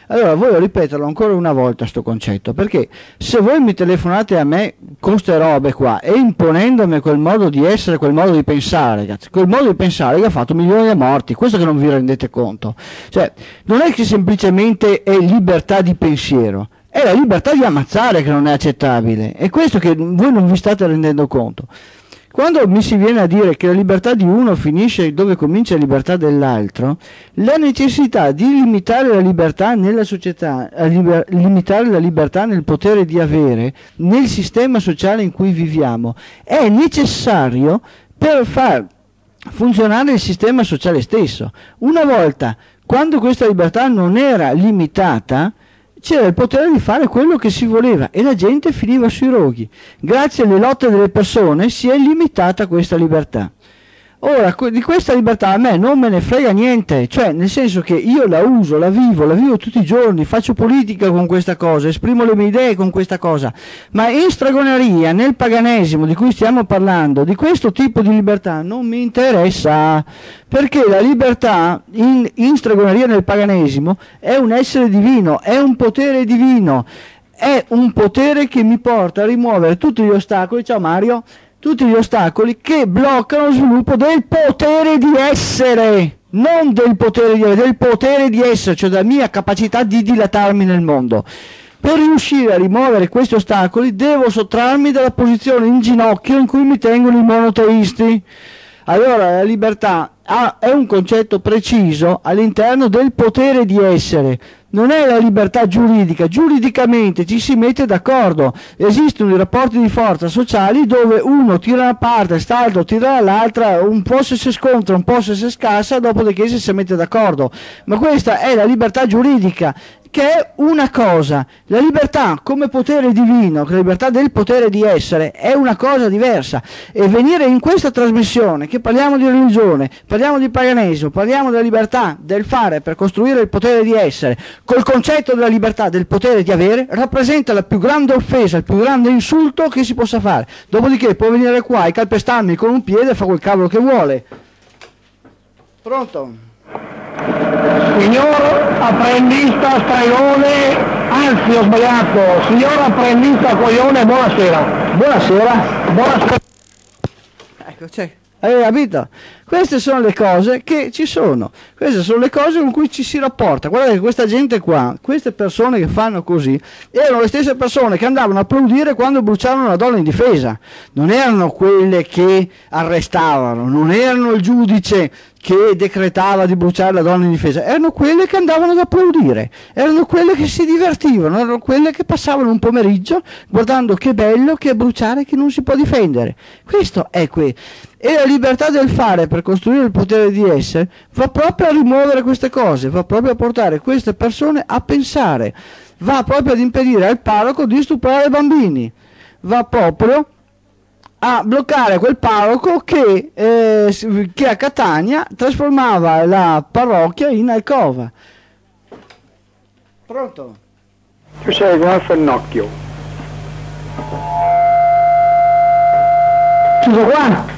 Allora voglio ripeterlo ancora una volta sto concetto, perché se voi mi telefonate a me con ste robe qua e imponendomi quel modo di essere, quel modo di pensare, ragazzi, quel modo di pensare che ha fatto milioni di morti, questo che non vi rendete conto. Cioè, non è che semplicemente è libertà di pensiero, è la libertà di ammazzare che non è accettabile, è questo che voi non vi state rendendo conto. Quando mi si viene a dire che la libertà di uno finisce dove comincia la libertà dell'altro, la necessità di limitare la libertà nella società, liber- limitare la libertà nel potere di avere, nel sistema sociale in cui viviamo, è necessario per far funzionare il sistema sociale stesso. Una volta, quando questa libertà non era limitata, c'era il potere di fare quello che si voleva e la gente finiva sui roghi. Grazie alle lotte delle persone si è limitata questa libertà. Ora, di questa libertà a me non me ne frega niente, cioè nel senso che io la uso, la vivo, la vivo tutti i giorni, faccio politica con questa cosa, esprimo le mie idee con questa cosa, ma in stregoneria, nel paganesimo di cui stiamo parlando, di questo tipo di libertà non mi interessa, perché la libertà in, in stregoneria nel paganesimo è un essere divino, è un potere divino, è un potere che mi porta a rimuovere tutti gli ostacoli, ciao Mario, tutti gli ostacoli che bloccano lo sviluppo del potere di essere, non del potere di avere, del potere di essere, cioè della mia capacità di dilatarmi nel mondo. Per riuscire a rimuovere questi ostacoli devo sottrarmi dalla posizione in ginocchio in cui mi tengono i monoteisti. Allora la libertà ha, è un concetto preciso all'interno del potere di essere, non è la libertà giuridica, giuridicamente ci si mette d'accordo, esistono i rapporti di forza sociali dove uno tira una parte, quest'altro tira dall'altra, un po' se si scontra, un po' se si scassa, dopodiché si, si mette d'accordo, ma questa è la libertà giuridica, che è una cosa. La libertà come potere divino, la libertà del potere di essere, è una cosa diversa, e venire in questa trasmissione che parliamo di religione, parliamo di paganesimo, parliamo della libertà del fare per costruire il potere di essere, col concetto della libertà del potere di avere, rappresenta la più grande offesa, il più grande insulto che si possa fare. Dopodiché può venire qua e calpestarmi con un piede e fa quel cavolo che vuole. Pronto? Signor apprendista stregone, anzi ho sbagliato, signor apprendista coglione, buonasera. Buonasera. Buonasera. Ecco, c'è. Hai capito? Queste sono le cose che ci sono, queste sono le cose con cui ci si rapporta. Guardate che questa gente qua, queste persone che fanno così, erano le stesse persone che andavano a applaudire quando bruciavano una donna in difesa, non erano quelle che arrestavano, non erano il giudice che decretava di bruciare la donna in difesa, erano quelle che andavano ad applaudire, erano quelle che si divertivano, erano quelle che passavano un pomeriggio guardando che bello che è bruciare, che non si può difendere. Questo è qui. E la libertà del fare per costruire il potere di essere va proprio a rimuovere queste cose, va proprio a portare queste persone a pensare, va proprio ad impedire al parroco di stuprare bambini, va proprio a bloccare quel parroco che, eh, che a Catania trasformava la parrocchia in alcova. Pronto? Tu sei come Fennocchio. Tutto qua?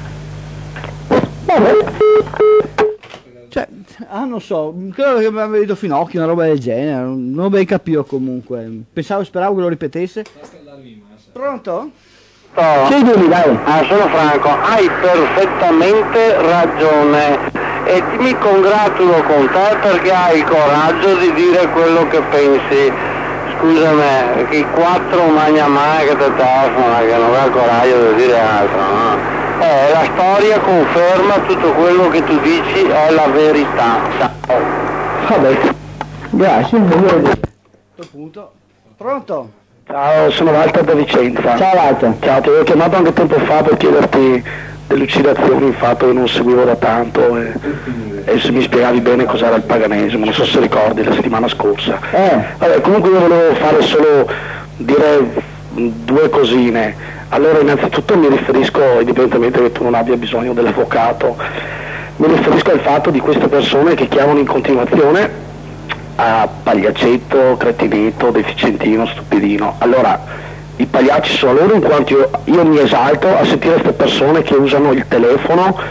Cioè, ah non so, credo che mi aveva detto Finocchio, una roba del genere, non ben capivo comunque. Pensavo, speravo che lo ripetesse. Pronto? Oh. Sì, dimmi, dai. Ah, sono Franco, hai perfettamente ragione e mi congratulo con te perché hai il coraggio di dire quello che pensi. Scusami, i quattro magnamai che ti telefonano che non ha il coraggio di dire altro, no? Eh, la storia conferma tutto quello che tu dici è la verità. Ciao. Vabbè, grazie. Punto. Pronto? Ciao, sono Walter da Vicenza. Ciao Walter. Ciao, ti avevo chiamato anche tempo fa per chiederti delucidazioni, il fatto che non seguivo da tanto e, e se mi spiegavi bene cos'era il paganesimo, non so se ricordi la settimana scorsa. Eh. Vabbè, comunque io volevo fare solo dire due cosine. Allora innanzitutto mi riferisco, indipendentemente che tu non abbia bisogno dell'avvocato, mi riferisco al fatto di queste persone che chiamano in continuazione a pagliaccetto, cretinetto, deficientino, stupidino. Allora, i pagliacci sono loro in quanto io, io mi esalto a sentire queste persone che usano il telefono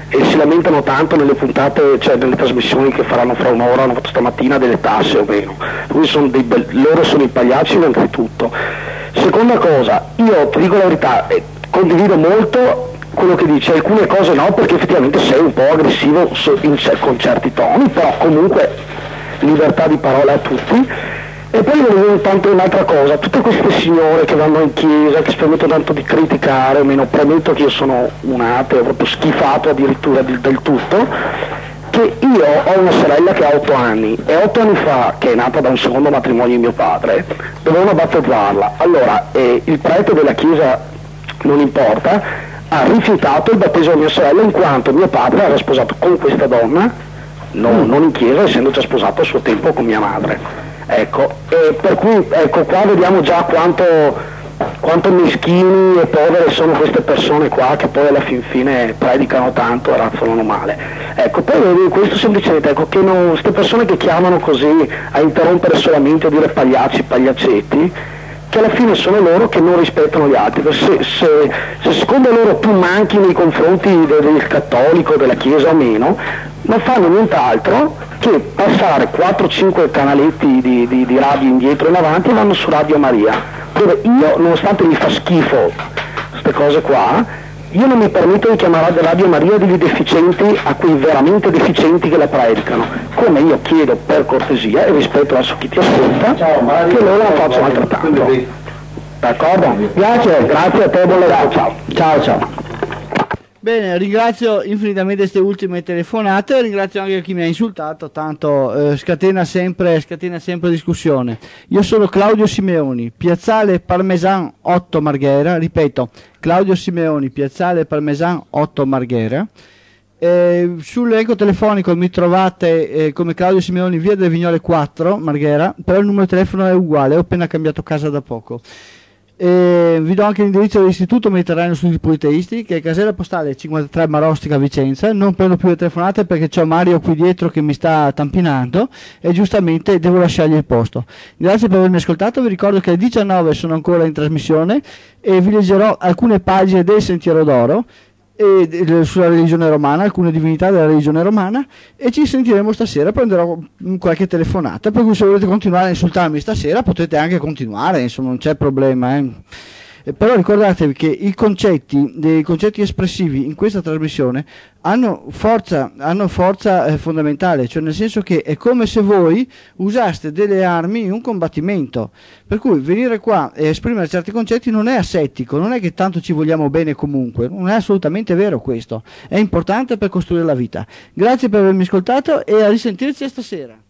e si lamentano tanto nelle puntate, cioè nelle trasmissioni che faranno fra un'ora, hanno fatto stamattina, delle tasse o meno. Sono dei be- loro sono i pagliacci innanzitutto. Seconda cosa, io ti dico la verità, eh, condivido molto quello che dice, alcune cose no, perché effettivamente sei un po' aggressivo in, con certi toni, però comunque libertà di parola a tutti. E poi volevo tanto un'altra cosa, tutte queste signore che vanno in chiesa, che si permettono tanto di criticare, o meno, premetto che io sono un ateo, proprio schifato addirittura del, del tutto, che io ho una sorella che ha otto anni, e otto anni fa, che è nata da un secondo matrimonio di mio padre, dovevano battezzarla. Allora, eh, il prete della chiesa, non importa, ha rifiutato il battesimo di mia sorella in quanto mio padre era sposato con questa donna, no, non in chiesa, essendo già sposato a suo tempo con mia madre. Ecco, e per cui ecco, qua vediamo già quanto, quanto meschini e povere sono queste persone qua, che poi alla fin fine predicano tanto e razzolano male. Ecco, poi vedi questo semplicemente, ecco, che queste persone che chiamano così a interrompere solamente, a dire pagliacci, pagliaccetti, che alla fine sono loro che non rispettano gli altri. Se, se, se secondo loro tu manchi nei confronti del, del cattolico, della chiesa o meno, non fanno nient'altro che passare quattro cinque canaletti di, di, di radio indietro e in avanti e vanno su Radio Maria, dove io, nonostante mi fa schifo queste cose qua, io non mi permetto di chiamare Radio Maria degli deficienti a quei veramente deficienti che la predicano, come io chiedo per cortesia e rispetto verso chi ti ascolta, che loro la facciano altrettanto. D'accordo? Grazie, grazie a te, buon lavoro, ciao. Ciao, ciao. Bene, ringrazio infinitamente queste ultime telefonate, ringrazio anche chi mi ha insultato, tanto eh, scatena sempre, scatena sempre discussione. Io sono Claudio Simeoni, Piazzale Parmesan otto Marghera, ripeto, Claudio Simeoni, Piazzale Parmesan otto Marghera. Eh, sull'elenco telefonico mi trovate eh, come Claudio Simeoni, via delle Vignole quattro Marghera, però il numero di telefono è uguale, ho appena cambiato casa da poco. E vi do anche l'indirizzo dell'Istituto Mediterraneo Studi Politeisti, che è casella postale cinquantatré Marostica Vicenza. Non prendo più le telefonate perché c'ho Mario qui dietro che mi sta tampinando e giustamente devo lasciargli il posto. Grazie per avermi ascoltato, vi ricordo che alle diciannove sono ancora in trasmissione e vi leggerò alcune pagine del Sentiero d'Oro e sulla religione romana, alcune divinità della religione romana, e ci sentiremo stasera, prenderò qualche telefonata, per cui se volete continuare a insultarmi stasera potete anche continuare, insomma non c'è problema, eh. Eh, però ricordatevi che i concetti, dei concetti espressivi in questa trasmissione hanno forza, hanno forza eh, fondamentale, cioè nel senso che è come se voi usaste delle armi in un combattimento, per cui venire qua e esprimere certi concetti non è asettico, non è che tanto ci vogliamo bene comunque, non è assolutamente vero questo, è importante per costruire la vita. Grazie per avermi ascoltato e a risentirci stasera.